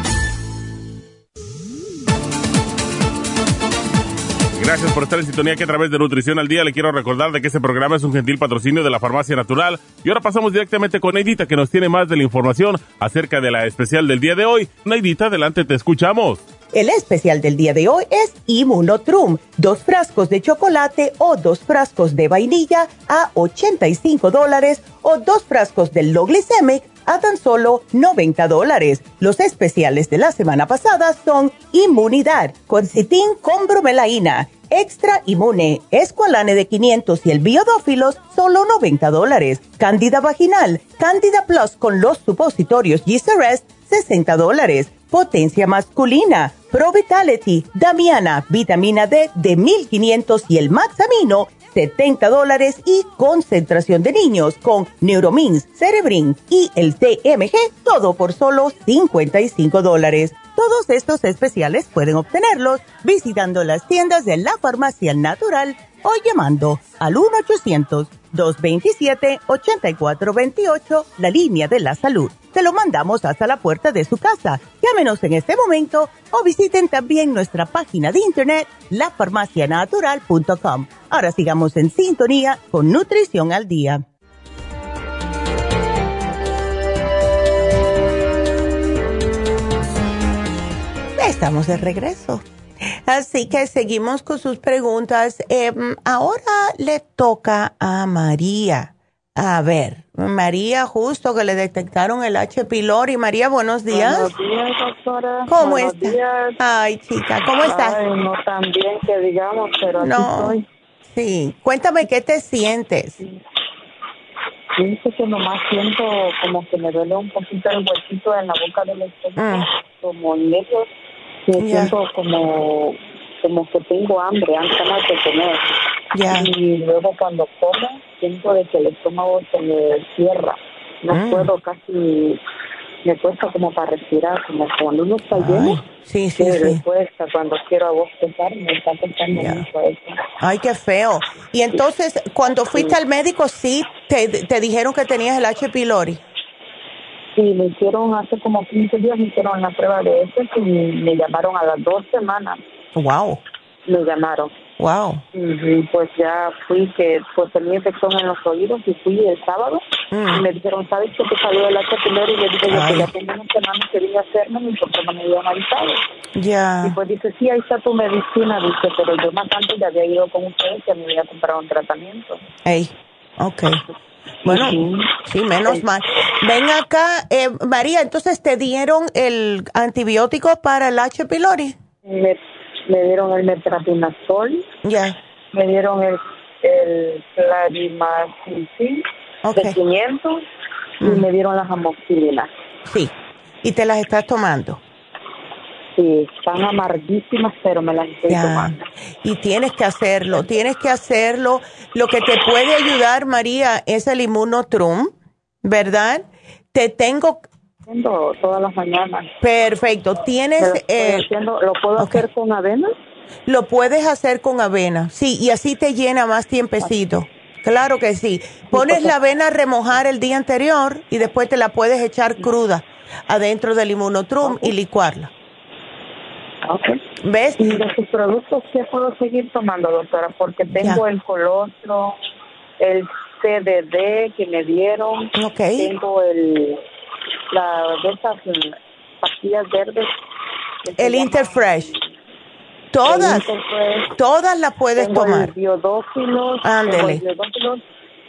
Gracias por estar en sintonía que a través de Nutrición al Día le quiero recordar de que este programa es un gentil patrocinio de la Farmacia Natural. Y ahora pasamos directamente con Neidita, que nos tiene más de la información acerca de la especial del día de hoy. Neidita, adelante, te escuchamos. El especial del día de hoy es Immunotrum, dos frascos de chocolate o dos frascos de vainilla a ochenta y cinco dólares o dos frascos del Low Glycemic a tan solo noventa dólares. Los especiales de la semana pasada son Inmunidad, Quercetin con bromelaína, Extra Inmune, Esqualane de quinientos y el Biodófilos, solo noventa dólares. Cándida Vaginal, Cándida Plus con los supositorios G-Cerest, sesenta dólares. Potencia Masculina, Pro Vitality, Damiana, Vitamina D de mil quinientos y el Maxamino, setenta dólares. Y Concentración de Niños con Neuromins, Cerebrin y el T M G, todo por solo cincuenta y cinco dólares. Todos estos especiales pueden obtenerlos visitando las tiendas de la Farmacia Natural o llamando al uno ochocientos, dos veintisiete, ochenta y cuatro veintiocho, la línea de la salud. Se lo mandamos hasta la puerta de su casa. Llámenos en este momento o visiten también nuestra página de internet, la farmacia natural punto com. Ahora sigamos en sintonía con Nutrición al Día. Estamos de regreso. Así que seguimos con sus preguntas. Eh, ahora le toca a María. A ver, María, justo que le detectaron el H. pylori. María, buenos días. Buenos días, doctora. ¿Cómo buenos está? Días. Ay, chica, ¿cómo está? Ay, no tan bien que digamos, pero no. aquí estoy. Sí, cuéntame qué te sientes. Sí. Dice que nomás siento como que me duele un poquito el huesito en la boca del estómago, mm. como en medio. Sí, yeah. Siento como, como que tengo hambre, antes de comer. Yeah. Y luego cuando como, siento de que el estómago se me cierra. No mm. puedo casi, me cuesta como para respirar, como cuando uno está lleno. Sí, sí, sí. Me cuesta cuando quiero a bostezar, me está costando yeah. mucho eso. Ay, qué feo. Y entonces, cuando fuiste sí. al médico, ¿sí te, te dijeron que tenías el H. pylori? Sí, me hicieron hace como quince días, me hicieron la prueba de eso y me llamaron a las dos semanas. Wow. Me llamaron. Wow. Y pues ya fui, que pues tenía infección en los oídos y fui el sábado mm. y me dijeron, ¿sabes qué te salió el H. pylori? Y le dije, yo que ya tenía una semana que quería hacerme y porque no me habían avisado. Ya. Yeah. Y pues dice, sí, ahí está tu medicina, dice, pero yo más antes ya había ido con ustedes y me había comprado un tratamiento. Ey, okay. Bueno, sí, sí menos sí. mal. Ven acá, eh, María, entonces te dieron el antibiótico para el H. pylori. Me, me dieron el metronidazol. Ya. Yeah. Me dieron el, el clarimacin okay. de quinientos mm. y me dieron las amoxicilinas. Sí, y te las estás tomando. Sí, están amarguísimas, pero me las estoy ya. tomando. Y tienes que hacerlo, tienes que hacerlo. Lo que te puede ayudar, María, es el Immunotrum, ¿verdad? Te tengo... Haciendo todas las mañanas. Perfecto. Tienes... Lo, eh, haciendo, ¿Lo puedo okay. hacer con avena? Lo puedes hacer con avena, sí, y así te llena más tiempecito. Okay. Claro que sí. Pones la avena a remojar el día anterior y después te la puedes echar cruda adentro del Immunotrum okay. y licuarla. Okay. ¿Ves? ¿Y de sus productos qué puedo seguir tomando, doctora? Porque tengo ya. el colostro, el C D D que me dieron, okay. tengo el la de esas pastillas verdes. El Interfresh. Todas, el Interfresh. Todas las puedes tengo tomar. El biodófilos, Ándele. El biodófilos,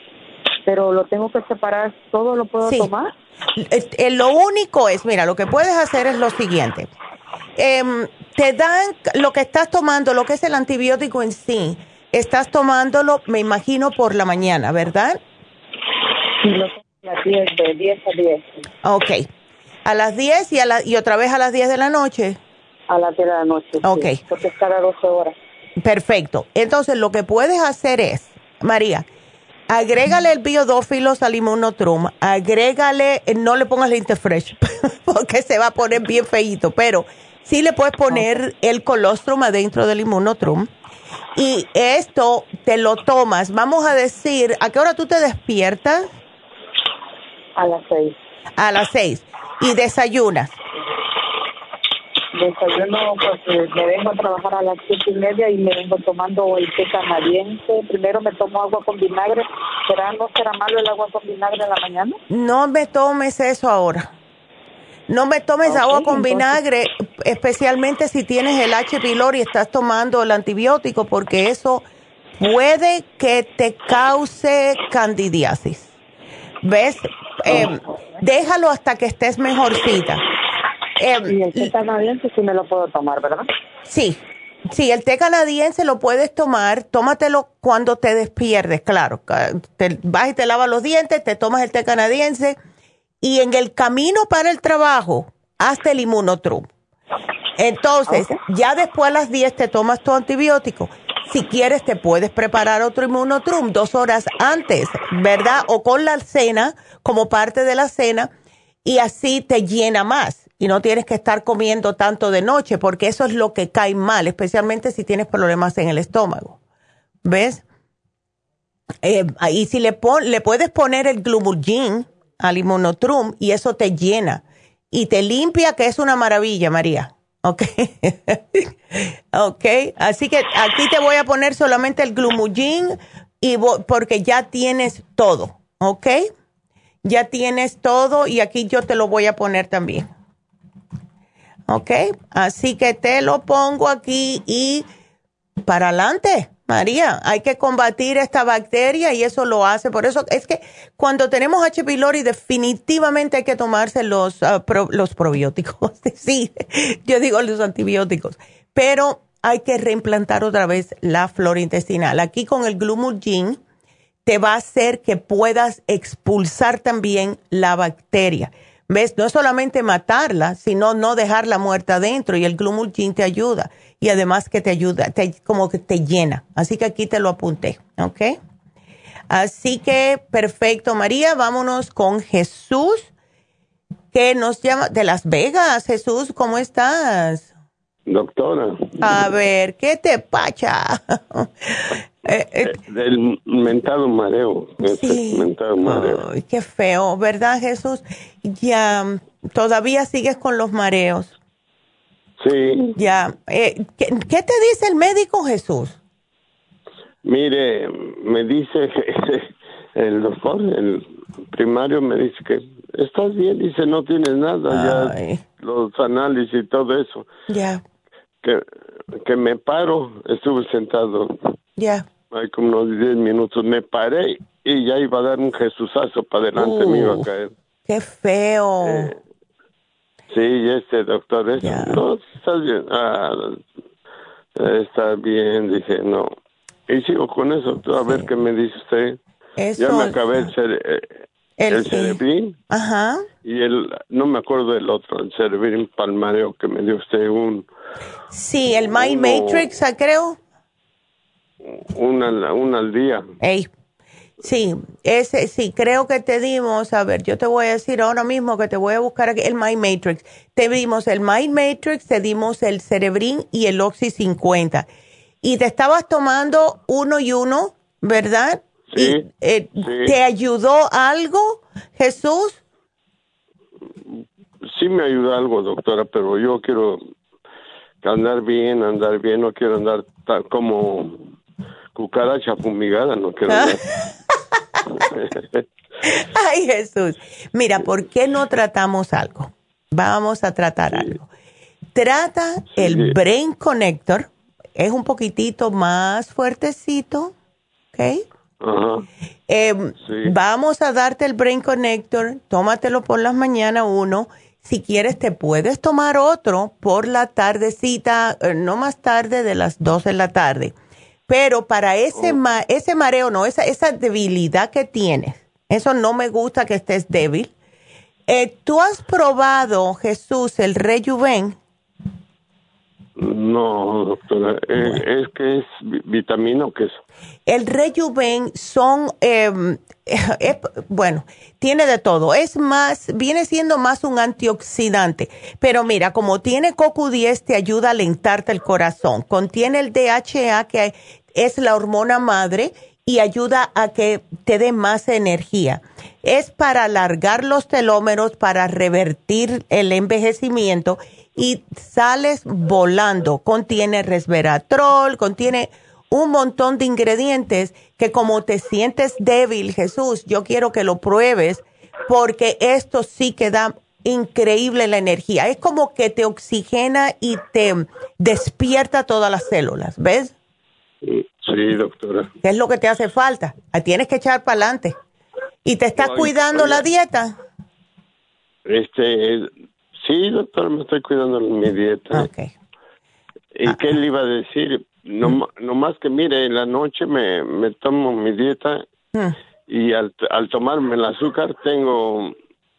pero lo tengo que separar, ¿todo lo puedo sí. tomar? Eh, eh, lo único es, mira, lo que puedes hacer es lo siguiente. Eh, te dan lo que estás tomando, lo que es el antibiótico en sí, estás tomándolo, me imagino, por la mañana, ¿verdad? Sí, lo tomo a las diez, de diez a diez. Ok. ¿A las diez y, a la, y otra vez a las diez de la noche? A las diez de la noche, ok. Sí, porque es cada doce horas. Perfecto. Entonces, lo que puedes hacer es, María, agrégale el biodófilos al Immunotrum, agrégale, no le pongas la Interfresh, porque se va a poner bien feíto, pero sí le puedes poner el colostrum adentro del Immunotrum. Y esto te lo tomas, vamos a decir, ¿a qué hora tú te despiertas? A las seis. A las seis. ¿Y desayunas? Desayuno, pues me vengo a trabajar a las siete y media y me vengo tomando el té canadiense. Primero me tomo agua con vinagre. ¿Será, no será malo el agua con vinagre en la mañana? No me tomes eso ahora. No me tomes okay, agua con entonces, vinagre, especialmente si tienes el H. pylori y estás tomando el antibiótico, porque eso puede que te cause candidiasis. ¿Ves? Eh, déjalo hasta que estés mejorcita. Eh, y el té canadiense sí me lo puedo tomar, ¿verdad? Sí, sí, el té canadiense lo puedes tomar, tómatelo cuando te despiertes, claro. Te vas y te lavas los dientes, te tomas el té canadiense y en el camino para el trabajo, hazte el Immunotrum. Entonces, okay, ya después a las diez te tomas tu antibiótico. Si quieres, te puedes preparar otro Immunotrum dos horas antes, ¿verdad? O con la cena, como parte de la cena, y así te llena más. Y no tienes que estar comiendo tanto de noche, porque eso es lo que cae mal, especialmente si tienes problemas en el estómago. ¿Ves? Eh, y si le, pon, le puedes poner el Glumulgin al Immunotrum, y eso te llena. Y te limpia, que es una maravilla, María. ¿Ok? Ok. Así que aquí te voy a poner solamente el Glumulgin, y porque ya tienes todo. ¿Ok? Ya tienes todo, y aquí yo te lo voy a poner también. ¿Ok? Así que te lo pongo aquí y para adelante, María. Hay que combatir esta bacteria y eso lo hace. Por eso es que cuando tenemos H. pylori definitivamente hay que tomarse los, uh, pro, los probióticos. Sí, yo digo los antibióticos. Pero hay que reimplantar otra vez la flora intestinal. Aquí con el Glumulgin te va a hacer que puedas expulsar también la bacteria. ¿Ves? No es solamente matarla, sino no dejarla muerta adentro, y el Glumulgin te ayuda. Y además que te ayuda, te, como que te llena. Así que aquí te lo apunté, ¿ok? Así que, perfecto, María. Vámonos con Jesús, que nos llama de Las Vegas. Jesús, ¿cómo estás? Doctora. A ver, ¿qué te pacha? eh, eh, Del mentado mareo. Sí. Mentado mareo. Ay, qué feo, ¿verdad, Jesús? Ya, todavía sigues con los mareos. Sí. Ya. Eh, ¿qué, ¿Qué te dice el médico, Jesús? Mire, me dice el doctor, el primario, me dice que estás bien, dice, no tienes nada. Ay. Ya los análisis y todo eso. Ya. Que, que me paro, estuve sentado. Ya. Hay como unos diez minutos, me paré y ya iba a dar un jesusazo para adelante, uh, me iba a caer. ¡Qué feo! Eh, sí, este doctor, es, ya. No, estás bien. Ah, está bien, dije, no. Y sigo con eso, a sí. ver qué me dice usted. Eso, ya me acabé el, cere el, el Cerebrin. Ajá. Y el, no me acuerdo del otro, el Cerebrin palmareo que me dio usted un... Sí, el Mind uno, Matrix, creo. Una, una al día. Ey. Sí, ese, sí, creo que te dimos, a ver, yo te voy a decir ahora mismo que te voy a buscar aquí el Mind Matrix. Te dimos el Mind Matrix, te dimos el Cerebrin y el Oxy cincuenta. Y te estabas tomando uno y uno, ¿verdad? Sí, y, eh, sí. ¿Te ayudó algo, Jesús? Sí me ayuda algo, doctora, pero yo quiero andar bien, andar bien, no quiero andar tan como cucaracha fumigada, no quiero andar. Ay, Jesús. Mira, ¿por qué no tratamos algo? Vamos a tratar sí. algo. Trata sí. el Brain Connector. Es un poquitito más fuertecito, ¿ok? Ajá. Eh, sí. Vamos a darte el Brain Connector. Tómatelo por las mañanas uno. Si quieres, te puedes tomar otro por la tardecita, no más tarde de las dos de la tarde. Pero para ese, oh. ma ese mareo, no, esa, esa debilidad que tienes, eso no me gusta que estés débil. Eh, ¿Tú has probado, Jesús, el Rejuven? No, doctora, bueno. es, es que es vitamina o qué es. El Rejuven son, eh, es, bueno, tiene de todo. Es más, viene siendo más un antioxidante. Pero mira, como tiene C O Q diez, te ayuda a alentarte el corazón. Contiene el D H A, que es la hormona madre, y ayuda a que te dé más energía. Es para alargar los telómeros, para revertir el envejecimiento, y sales volando. Contiene resveratrol, contiene un montón de ingredientes que, como te sientes débil, Jesús, yo quiero que lo pruebes, porque esto sí que da increíble la energía. Es como que te oxigena y te despierta todas las células, ¿ves? Sí, doctora. ¿Qué es lo que te hace falta? Tienes que echar para adelante. ¿Y te estás Ay, cuidando oiga. la dieta? Este, sí, doctora, me estoy cuidando mi dieta. Okay. ¿Y ah. qué le iba a decir? No, no más que, mire, en la noche me, me tomo mi dieta hmm. y al, al tomarme el azúcar tengo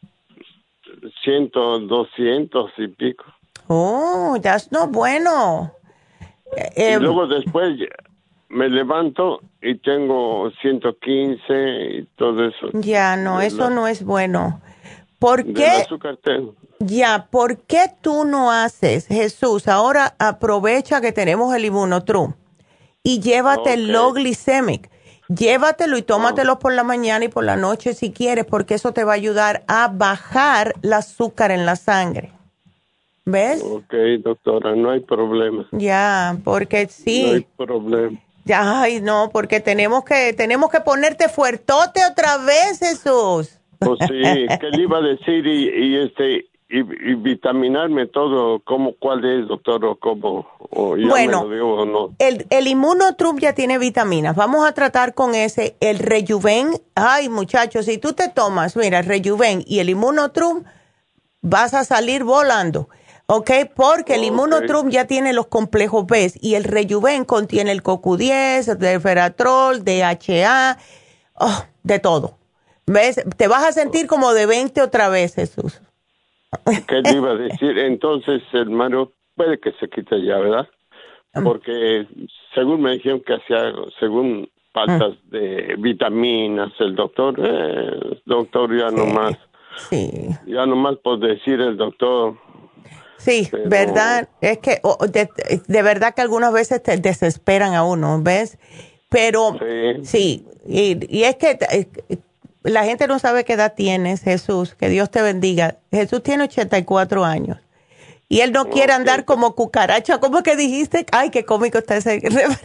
ciento, doscientos y pico. Oh, ya es no bueno. Eh, y luego después me levanto y tengo ciento quince y todo eso. Ya, no, eso la, no es bueno. ¿Por qué? Azúcar tengo. Ya, ¿por qué tú no haces, Jesús? Ahora aprovecha que tenemos el Immunotrum y llévate okay. el low glycemic. Llévatelo y tómatelo oh. por la mañana y por la noche si quieres, porque eso te va a ayudar a bajar el azúcar en la sangre. ¿Ves? Ok, doctora, no hay problema. Ya, porque sí. No hay problema. Ya, ay, no, porque tenemos que tenemos que ponerte fuertote otra vez, Jesús. Pues sí, ¿qué le iba a decir? Y, y este... Y, y vitaminarme todo, ¿cómo, cuál es, doctor, o cómo? O ya bueno, me lo digo, o no. el, el Immunotrum ya tiene vitaminas. Vamos a tratar con ese. El Rejuven, ay, muchachos, si tú te tomas, mira, el Rejuven y el Immunotrum, vas a salir volando, ¿ok? Porque el okay. Immunotrum ya tiene los complejos B y el Rejuven contiene el C O Q diez, el resveratrol, D H A, oh, de todo. ¿Ves? Te vas a sentir como de veinte otra vez, Jesús. ¿Qué le iba a decir? Entonces, hermano, puede que se quite ya, ¿verdad? Porque según me dijeron que hacía, según faltas de vitaminas, el doctor, eh, doctor ya sí, nomás, sí. ya nomás por decir el doctor. Sí, pero... verdad, es que oh, de, de verdad que algunas veces te desesperan a uno, ¿ves? Pero sí, sí y, y es que... Eh, la gente no sabe qué edad tienes, Jesús, que Dios te bendiga. Jesús tiene ochenta y cuatro años y él no okay. quiere andar como cucaracha. ¿Cómo que dijiste? Ay, qué cómico está ese.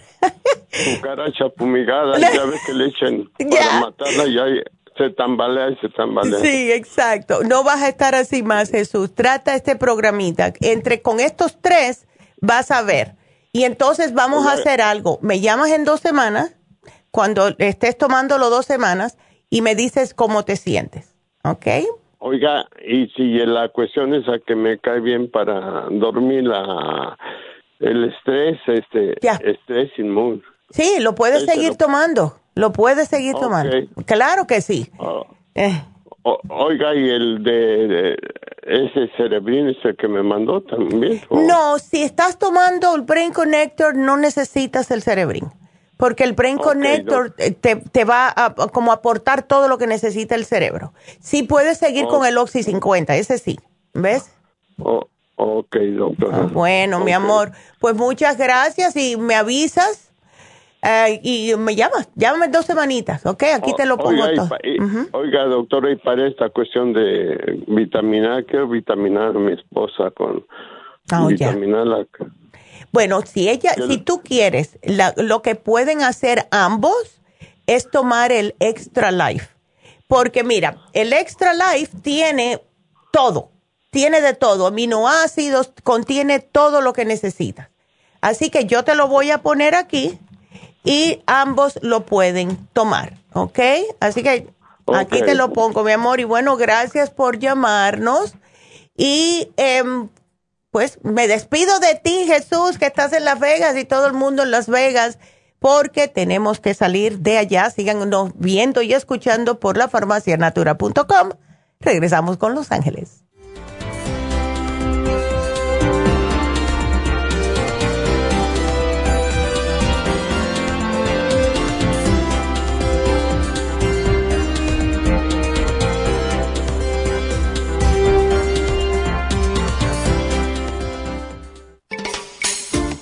Cucaracha fumigada, ya ves que le echan para yeah. matarla y ahí se tambalea y se tambalea. Sí, exacto. No vas a estar así más, Jesús. Trata este programita. Entre con estos tres vas a ver. Y entonces vamos Oye. a hacer algo. Me llamas en dos semanas, cuando estés tomándolo dos semanas, y me dices cómo te sientes, ¿ok? Oiga, y si la cuestión es a que me cae bien para dormir, la, el estrés, este, ya. estrés inmune. Sí, lo puedes este seguir lo... tomando, lo puedes seguir okay. tomando. Claro que sí. Oh. Eh. O, oiga, ¿y el de, de ese Cerebrin es el que me mandó también? ¿O? No, si estás tomando el Brain Connector, no necesitas el Cerebrin. Porque el Brain okay, Connector no. te, te va a como aportar todo lo que necesita el cerebro. Sí puedes seguir oh. con el Oxy cincuenta, ese sí. ¿Ves? Oh, ok, doctora. Ah, bueno, okay. mi amor. Pues muchas gracias y me avisas eh, y me llamas. Llámame en dos semanitas, ¿ok? Aquí oh, te lo pongo oiga, todo. Y, uh-huh. Oiga, doctora, y para esta cuestión de vitaminar, quiero vitaminar a mi esposa con oh, vitaminarla. Bueno, si ella, si tú quieres, la, lo que pueden hacer ambos es tomar el Extra Life. Porque mira, el Extra Life tiene todo, tiene de todo, aminoácidos, contiene todo lo que necesitas. Así que yo te lo voy a poner aquí y ambos lo pueden tomar, ¿ok? Así que okay. aquí te lo pongo, mi amor. Y bueno, gracias por llamarnos. Y... Eh, pues me despido de ti, Jesús, que estás en Las Vegas y todo el mundo en Las Vegas, porque tenemos que salir de allá. Síganos viendo y escuchando por la farmacia natura punto com. Regresamos con Los Ángeles.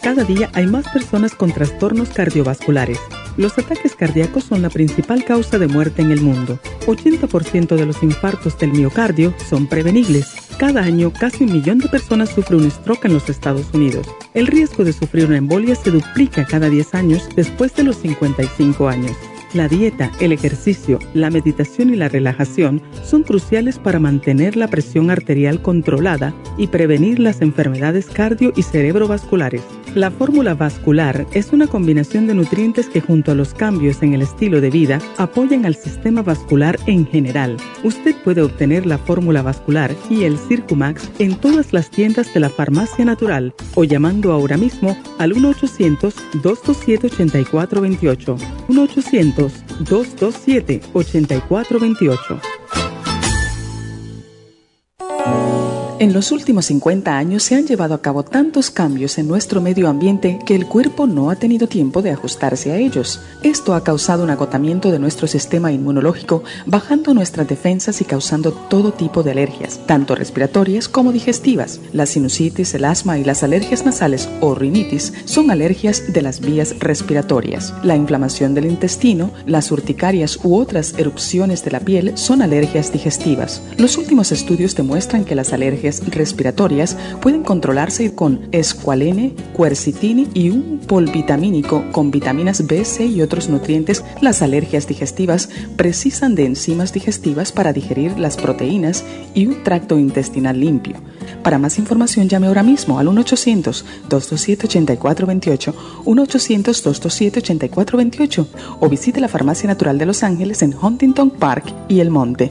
Cada día hay más personas con trastornos cardiovasculares. Los ataques cardíacos son la principal causa de muerte en el mundo. ochenta por ciento de los infartos del miocardio son prevenibles. Cada año, casi un millón de personas sufren un stroke en los Estados Unidos. El riesgo de sufrir una embolia se duplica cada diez años después de los cincuenta y cinco años. La dieta, el ejercicio, la meditación y la relajación son cruciales para mantener la presión arterial controlada y prevenir las enfermedades cardio- y cerebrovasculares. La fórmula vascular es una combinación de nutrientes que, junto a los cambios en el estilo de vida, apoyan al sistema vascular en general. Usted puede obtener la fórmula vascular y el Circumax en todas las tiendas de la Farmacia Natural o llamando ahora mismo al uno ochocientos, dos dos siete, ocho cuatro dos ocho. uno ochocientos, dos dos siete, ocho cuatro dos ocho. En los últimos cincuenta años se han llevado a cabo tantos cambios en nuestro medio ambiente que el cuerpo no ha tenido tiempo de ajustarse a ellos. Esto ha causado un agotamiento de nuestro sistema inmunológico, bajando nuestras defensas y causando todo tipo de alergias, tanto respiratorias como digestivas. La sinusitis, el asma y las alergias nasales o rinitis son alergias de las vías respiratorias. La inflamación del intestino, las urticarias u otras erupciones de la piel son alergias digestivas. Los últimos estudios demuestran que las alergias respiratorias pueden controlarse con escualene, quercitini y un polvitamínico con vitaminas B, C y otros nutrientes. Las alergias digestivas precisan de enzimas digestivas para digerir las proteínas y un tracto intestinal limpio. Para más información llame ahora mismo al uno ochocientos, dos dos siete, ocho cuatro dos ocho, uno ochocientos, dos dos siete, ocho cuatro dos ocho o visite la Farmacia Natural de Los Ángeles en Huntington Park y El Monte.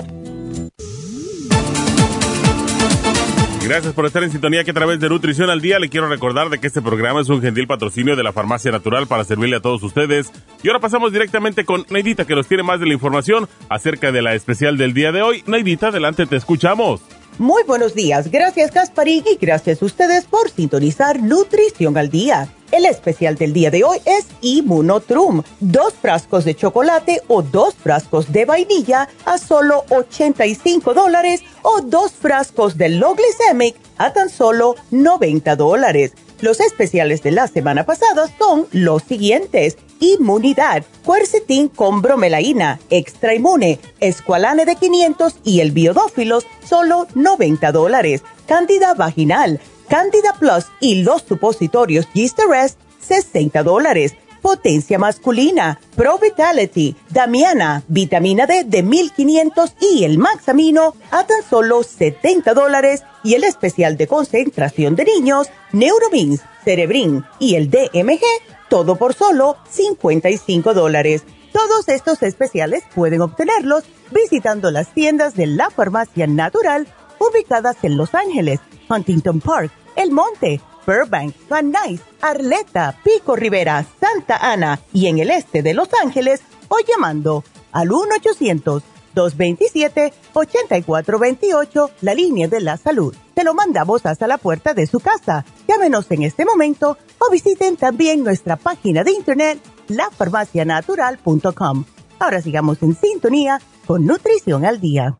Gracias por estar en sintonía, que a través de Nutrición al Día le quiero recordar de que este programa es un gentil patrocinio de la Farmacia Natural para servirle a todos ustedes. Y ahora pasamos directamente con Neidita, que nos tiene más de la información acerca de la especial del día de hoy. Neidita, adelante, te escuchamos. Muy buenos días, gracias Gasparín y gracias a ustedes por sintonizar Nutrición al Día. El especial del día de hoy es Immunotrum, dos frascos de chocolate o dos frascos de vainilla a solo ochenta y cinco dólares o dos frascos de Low Glycemic a tan solo noventa dólares. Los especiales de la semana pasada son los siguientes: Inmunidad, Quercetin con bromelaína, Extra Inmune, Esqualane de quinientos y el Biodófilos, solo noventa dólares. Cándida Vaginal, Cándida Plus y los supositorios Gisterest, sesenta dólares. Potencia Masculina, Pro Vitality, Damiana, Vitamina D de mil quinientos y el Maxamino a tan solo setenta dólares. Y el especial de concentración de niños, Neuromins, Cerebrin y el D M G, todo por solo cincuenta y cinco dólares. Todos estos especiales pueden obtenerlos visitando las tiendas de la Farmacia Natural ubicadas en Los Ángeles, Huntington Park, El Monte, Burbank, Van Nuys, Arleta, Pico Rivera, Santa Ana y en el este de Los Ángeles, o llamando al uno ochocientos, dos veintisiete, ochenta y cuatro veintiocho, la línea de la salud. Te lo mandamos hasta la puerta de su casa. Llámenos en este momento o visiten también nuestra página de internet, la farmacia natural punto com. Ahora sigamos en sintonía con Nutrición al Día.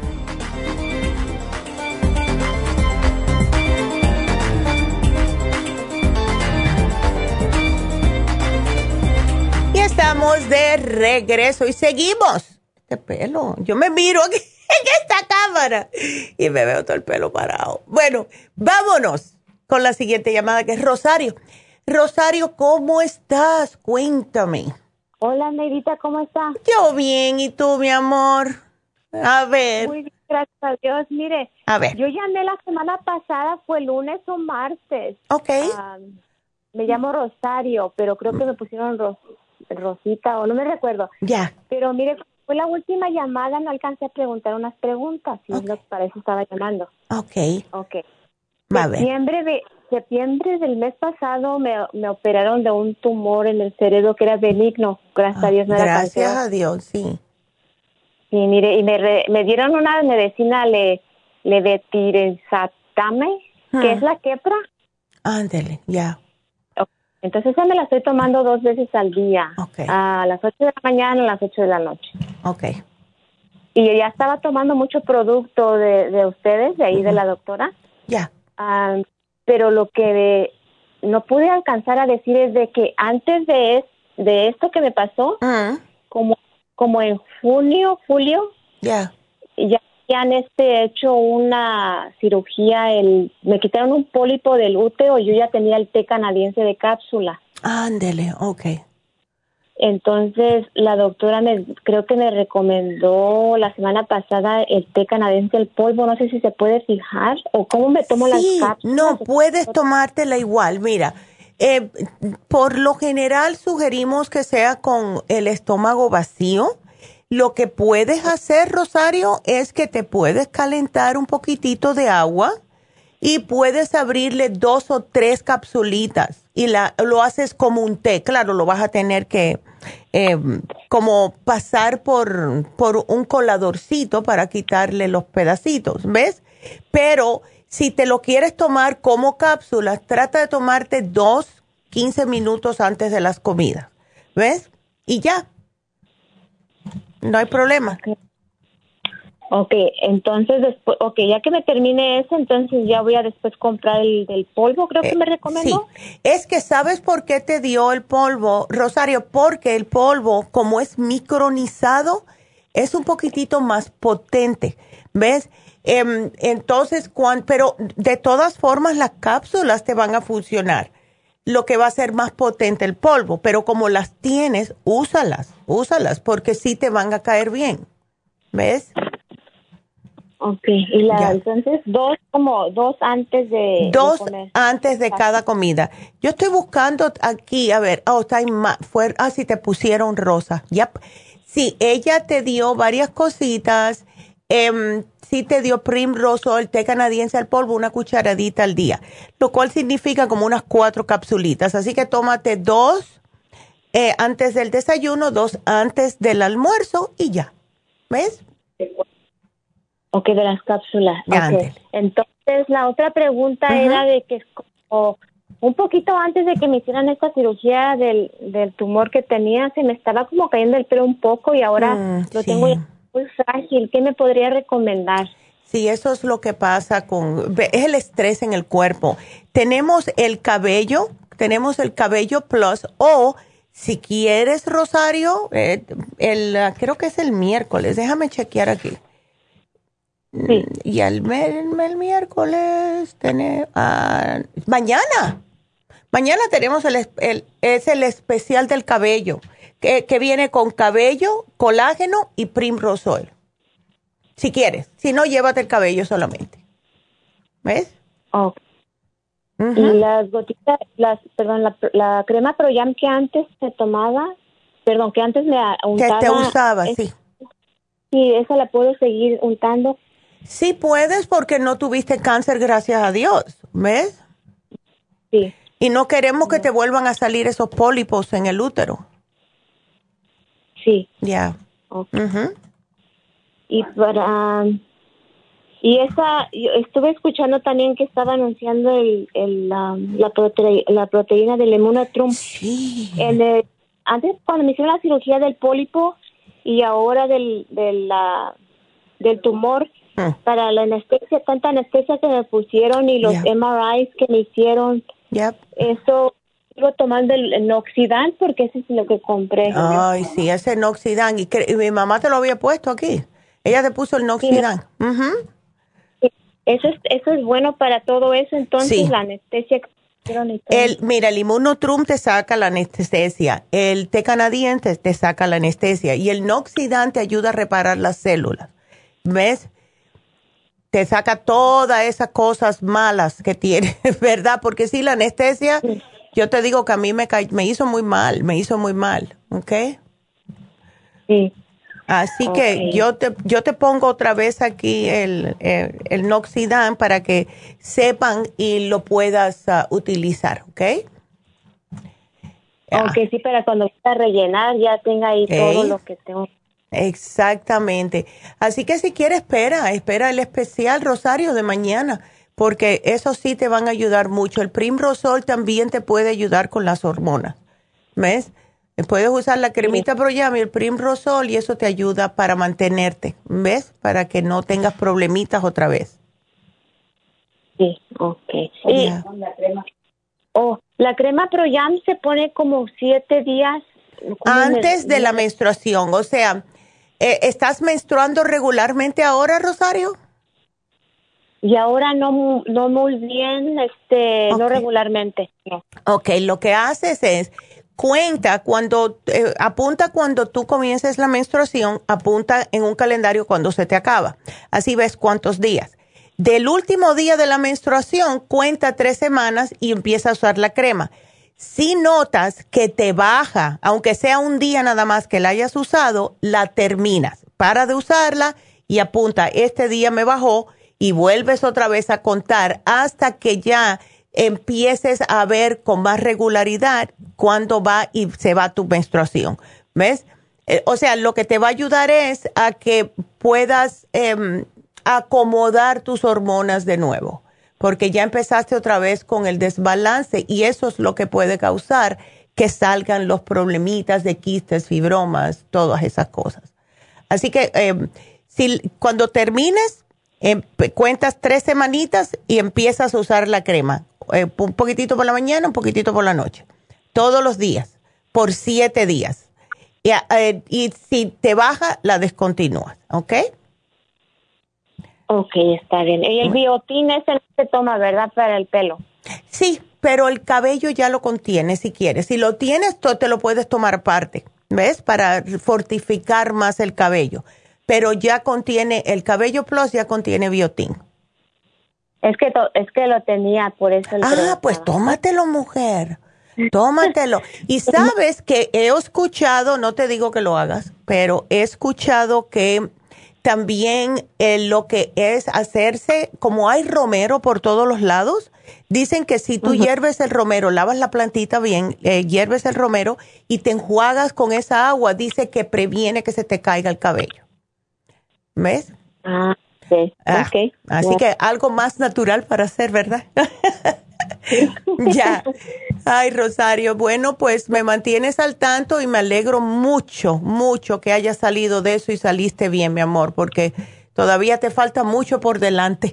Estamos de regreso y seguimos. Este pelo, yo me miro aquí en esta cámara y me veo todo el pelo parado. Bueno, vámonos con la siguiente llamada, que es Rosario. Rosario, ¿cómo estás? Cuéntame. Hola, Neidita, ¿cómo estás? Yo bien, ¿y tú, mi amor? A ver. Muy bien, gracias a Dios. Mire, a ver. Yo llamé la semana pasada, fue lunes o martes. Ok. Um, me llamo Rosario, pero creo que me pusieron Ros Rosita o no me recuerdo. Ya. Yeah. Pero mire, fue la última llamada, no alcancé a preguntar unas preguntas, y okay. es lo que para eso estaba llamando. Ok. Ok. A ver. Septiembre, de, septiembre del mes pasado me, me operaron de un tumor en el cerebro que era benigno. Gracias oh, a Dios no era cáncer. Gracias a Dios, sí. Sí, mire, y me, re, me dieron una medicina, le, levetiracetam, hmm. que es la quepra. Ándale, ya. Yeah. Entonces esa me la estoy tomando dos veces al día, okay. a las ocho de la mañana y a las ocho de la noche. Okay. Y ya estaba tomando mucho producto de, de ustedes, de ahí uh-huh. de la doctora. Ya. Yeah. Um, pero lo que no pude alcanzar a decir es de que antes de, es, de esto que me pasó, uh-huh. como, como en junio, julio, yeah. ya han este, hecho una cirugía, el, me quitaron un pólipo del útero y yo ya tenía el té canadiense de cápsula. Ándele, okay. Entonces, la doctora me creo que me recomendó la semana pasada el té canadiense, el polvo. No sé si se puede fijar o cómo me tomo sí, las cápsulas. No, puedes tomártela igual. Mira, eh, por lo general sugerimos que sea con el estómago vacío. Lo que puedes hacer, Rosario, es que te puedes calentar un poquitito de agua y puedes abrirle dos o tres capsulitas y la, lo haces como un té. Claro, lo vas a tener que eh, como pasar por, por un coladorcito para quitarle los pedacitos, ¿ves? Pero si te lo quieres tomar como cápsulas, trata de tomarte dos, quince minutos antes de las comidas, ¿ves? Y ya, no hay problema. Okay. Ok, entonces después, ok, ya que me termine eso, entonces ya voy a después comprar el del polvo, creo que eh, me recomendó. Sí, es que ¿sabes por qué te dio el polvo, Rosario? Porque el polvo, como es micronizado, es un poquitito más potente, ¿ves? Eh, entonces, cuando, pero de todas formas las cápsulas te van a funcionar. Lo que va a ser más potente el polvo, pero como las tienes, úsalas, úsalas, porque sí te van a caer bien, ¿ves? Ok, y la, ya. Entonces dos como dos antes de Dos de comer. Antes de cada comida. Yo estoy buscando aquí, a ver, oh, está más fuerte. Ah, sí, te pusieron rosa. Yep. Sí, ella te dio varias cositas. Eh, sí te dio Primrose, el té canadiense al polvo, una cucharadita al día, lo cual significa como unas cuatro capsulitas. Así que tómate dos eh, antes del desayuno, dos antes del almuerzo y ya. ¿Ves? Ok, de las cápsulas. Okay. Entonces, la otra pregunta uh-huh. era de que como un poquito antes de que me hicieran esta cirugía del, del tumor que tenía, se me estaba como cayendo el pelo un poco y ahora mm, lo sí. tengo muy frágil. ¿Qué me podría recomendar? Sí, eso es lo que pasa con... Es el estrés en el cuerpo. Tenemos el cabello, tenemos el cabello plus o... Si quieres, Rosario, eh, el, creo que es el miércoles, déjame chequear aquí. Sí. Y el, el, el miércoles, tenemos, uh, mañana, mañana tenemos el, el, es el especial del cabello, que, que viene con cabello, colágeno y Primrose Oil. Si quieres, si no, llévate el cabello solamente. ¿Ves? Oh. Uh-huh. Y las gotitas, las, perdón, la, la crema Proyam que antes se tomaba, perdón, que antes me untaba. Que te usaba, es, sí. Sí, esa la puedo seguir untando. Sí puedes porque no tuviste cáncer, gracias a Dios, ¿ves? Sí. Y no queremos que te vuelvan a salir esos pólipos en el útero. Sí. Ya. Yeah. Okay. Uh-huh. Y para... Um, Y esa, yo estuve escuchando también que estaba anunciando el, el, um, la, prote, la proteína del Immunotrum. Sí. En el, antes, cuando me hicieron la cirugía del pólipo y ahora del, del, la, del tumor, mm. para la anestesia, tanta anestesia que me pusieron y los yeah. M R Is que me hicieron, yep. eso, sigo tomando el, el Noxidan porque ese es lo que compré. Ay, sí, ese Noxidan. Y, que, y mi mamá te lo había puesto aquí. Ella te puso el Noxidan. Sí. Uh-huh. Eso es, eso es bueno para todo eso, entonces sí. La anestesia. El, mira, el Immunotrum te saca la anestesia, el té canadiense te saca la anestesia y el Noxidan te ayuda a reparar las células. ¿Ves? Te saca todas esas cosas malas que tienes, ¿verdad? Porque sí, la anestesia, sí. Yo te digo que a mí me, me hizo muy mal, me hizo muy mal, ¿ok? Sí. Así okay. que yo te yo te pongo otra vez aquí el, el, el Noxidan para que sepan y lo puedas uh, utilizar, ¿ok? Aunque ah. sí, para cuando vaya a rellenar ya tenga ahí Ey. todo lo que tengo. Exactamente. Así que si quieres, espera, espera el especial, Rosario, de mañana, porque eso sí te van a ayudar mucho. El Primrose Oil también te puede ayudar con las hormonas, ¿ves? Puedes usar la cremita sí. Proyam y el Primrose Oil y eso te ayuda para mantenerte, ¿ves? Para que no tengas problemitas otra vez. Sí, ok. Y, Oh, la crema Pro-Yam se pone como siete días. Antes de la menstruación, o sea, eh, ¿estás menstruando regularmente ahora, Rosario? Y ahora no, no muy bien, este, okay. no regularmente. No. Ok, lo que haces es, cuenta cuando, eh, apunta cuando tú comiences la menstruación, apunta en un calendario cuando se te acaba. Así ves cuántos días. Del último día de la menstruación, cuenta tres semanas y empieza a usar la crema. Si notas que te baja, aunque sea un día nada más que la hayas usado, la terminas. Para de usarla y apunta, este día me bajó, y vuelves otra vez a contar hasta que ya empieces a ver con más regularidad cuándo va y se va tu menstruación. ¿Ves? Eh, o sea, lo que te va a ayudar es a que puedas eh, acomodar tus hormonas de nuevo, porque ya empezaste otra vez con el desbalance y eso es lo que puede causar que salgan los problemitas de quistes, fibromas, todas esas cosas. Así que eh, si, cuando termines, Eh, cuentas tres semanitas y empiezas a usar la crema. Eh, un poquitito por la mañana, un poquitito por la noche. Todos los días, por siete días. Y, eh, y si te baja, la descontinúas, ¿ok? Ok, está bien. Y el biotín ese no se toma, ¿verdad? Para el pelo. Sí, pero el cabello ya lo contiene si quieres. Si lo tienes, tú te lo puedes tomar aparte, ¿ves? Para fortificar más el cabello. Pero ya contiene, el Cabello Plus ya contiene biotín. Es que to, es que lo tenía, por eso. Ah, preguntaba. Pues tómatelo, mujer. Tómatelo. Y sabes que he escuchado, no te digo que lo hagas, pero he escuchado que también eh, lo que es hacerse, como hay romero por todos los lados, dicen que si tú uh-huh. hierves el romero, lavas la plantita bien, eh, hierves el romero y te enjuagas con esa agua, dice que previene que se te caiga el cabello. ¿Ves? Ah, sí. Ah, okay. Así yeah. que algo más natural para hacer, ¿verdad? Ya. Ay, Rosario, bueno, pues me mantienes al tanto y me alegro mucho, mucho que hayas salido de eso y saliste bien, mi amor, porque todavía te falta mucho por delante.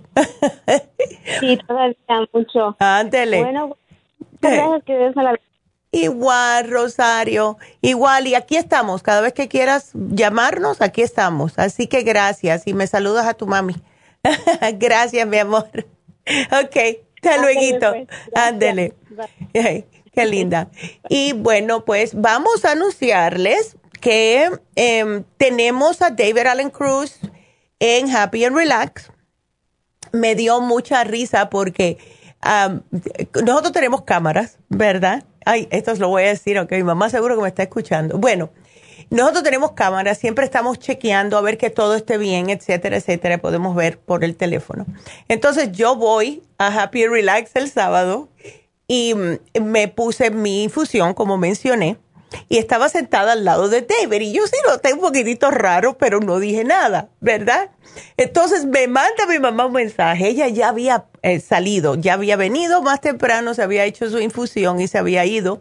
Sí, todavía mucho. Ándele. Bueno, gracias, que Dios me la... Igual, Rosario, igual, y aquí estamos, cada vez que quieras llamarnos, aquí estamos, así que gracias, y me saludas a tu mami. Gracias, mi amor. Ok, hasta luego, pues. Ándele. Qué linda. Y bueno, pues vamos a anunciarles que eh, tenemos a David Allen Cruz en Happy and Relax. Me dio mucha risa porque um, nosotros tenemos cámaras, ¿verdad? Ay, esto lo voy a decir, aunque mi mamá seguro que me está escuchando. Bueno, nosotros tenemos cámaras, siempre estamos chequeando a ver que todo esté bien, etcétera, etcétera. Podemos ver por el teléfono. Entonces yo voy a Happy and Relax el sábado y me puse mi infusión, como mencioné, y estaba sentada al lado de David. Y yo sí noté un poquitito raro, pero no dije nada, ¿verdad? Entonces me manda mi mamá un mensaje. Ella ya había eh, salido, ya había venido más temprano, se había hecho su infusión y se había ido.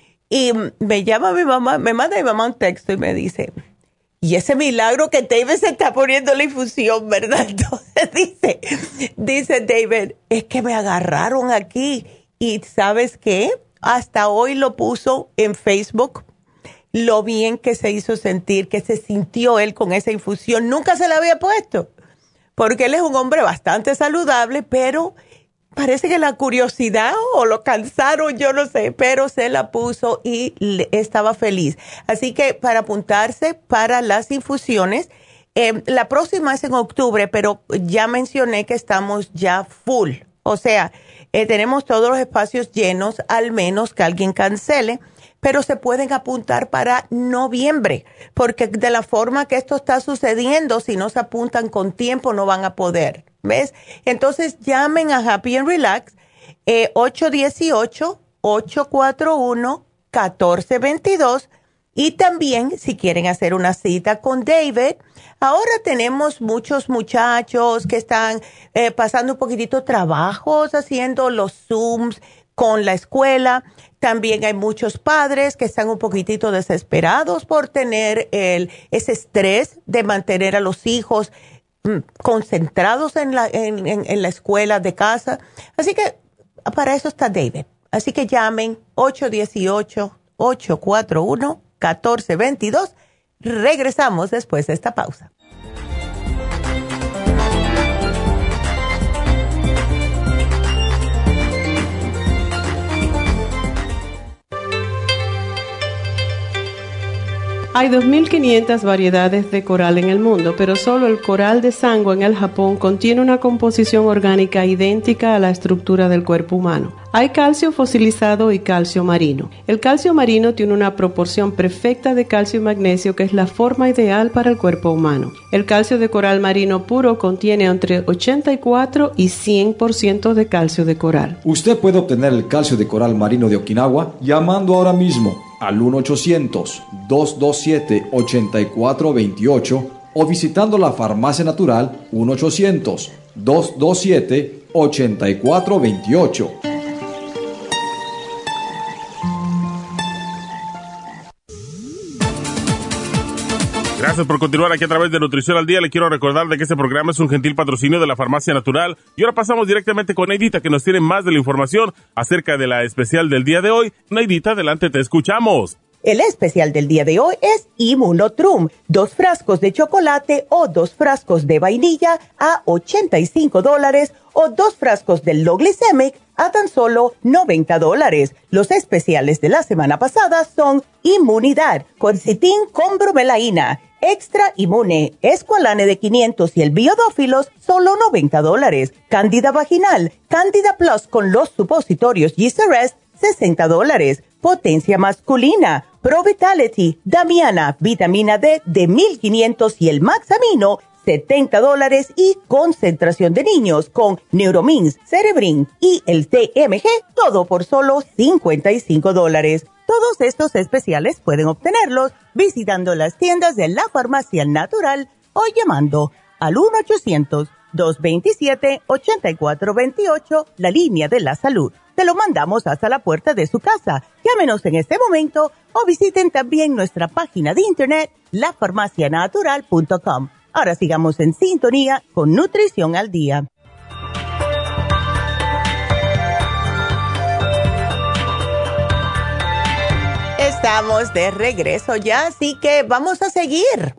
Y me llama mi mamá, me manda mi mamá un texto y me dice, y ese milagro que David se está poniendo la infusión, ¿verdad? Entonces dice, dice David, es que me agarraron aquí. Y ¿sabes qué? Hasta hoy lo puso en Facebook, lo bien que se hizo sentir, que se sintió él con esa infusión. Nunca se la había puesto, porque él es un hombre bastante saludable, pero parece que la curiosidad o lo cansaron, yo no sé, pero se la puso y le, estaba feliz. Así que para apuntarse para las infusiones, eh, la próxima es en octubre, pero ya mencioné que estamos ya full, o sea, Eh, tenemos todos los espacios llenos, al menos que alguien cancele, pero se pueden apuntar para noviembre, porque de la forma que esto está sucediendo, si no se apuntan con tiempo, no van a poder, ¿ves? Entonces, llamen a Happy and Relax, eh, ocho uno ocho, ocho cuatro uno, uno cuatro dos dos, y también, si quieren hacer una cita con David, ahora tenemos muchos muchachos que están eh, pasando un poquitito trabajos, haciendo los Zooms con la escuela. También hay muchos padres que están un poquitito desesperados por tener el, ese estrés de mantener a los hijos mm, concentrados en la, en, en, en la escuela de casa. Así que para eso está David. Así que llamen ocho uno ocho, ocho cuatro uno, uno cuatro dos dos. Regresamos después de esta pausa. Hay dos mil quinientas variedades de coral en el mundo, pero solo el coral de Sango en el Japón contiene una composición orgánica idéntica a la estructura del cuerpo humano. Hay calcio fosilizado y calcio marino. El calcio marino tiene una proporción perfecta de calcio y magnesio que es la forma ideal para el cuerpo humano. El calcio de coral marino puro contiene entre ochenta y cuatro y cien por ciento de calcio de coral. Usted puede obtener el calcio de coral marino de Okinawa llamando ahora mismo al uno ochocientos, dos dos siete, ocho cuatro dos ocho o visitando la Farmacia Natural uno ochocientos, dos dos siete, ocho cuatro dos ocho. Gracias por continuar aquí a través de Nutrición al Día. Le quiero recordar de que este programa es un gentil patrocinio de la Farmacia Natural. Y ahora pasamos directamente con Neidita, que nos tiene más de la información acerca de la especial del día de hoy. Neidita, adelante, te escuchamos. El especial del día de hoy es Immunotrum, dos frascos de chocolate o dos frascos de vainilla a ochenta y cinco dólares o dos frascos del Low Glycemic a tan solo noventa dólares. Los especiales de la semana pasada son Inmunidad, Quercetin con bromelaína, Extra Inmune, Esqualane de quinientos y el Biodófilos, solo noventa dólares. Cándida Vaginal, Cándida Plus con los supositorios G-Cerest, sesenta dólares. Potencia Masculina, Pro Vitality, Damiana, Vitamina D de mil quinientos y el Max Amino, setenta dólares. Y Concentración de Niños con Neuromins, Cerebrin y el T M G, todo por solo cincuenta y cinco dólares. Todos estos especiales pueden obtenerlos visitando las tiendas de la Farmacia Natural o llamando al uno ochocientos, dos veintisiete, ochenta y cuatro veintiocho, la línea de la salud. Te lo mandamos hasta la puerta de su casa. Llámenos en este momento o visiten también nuestra página de internet, la farmacia natural punto com. Ahora sigamos en sintonía con Nutrición al Día. Estamos de regreso ya, así que vamos a seguir.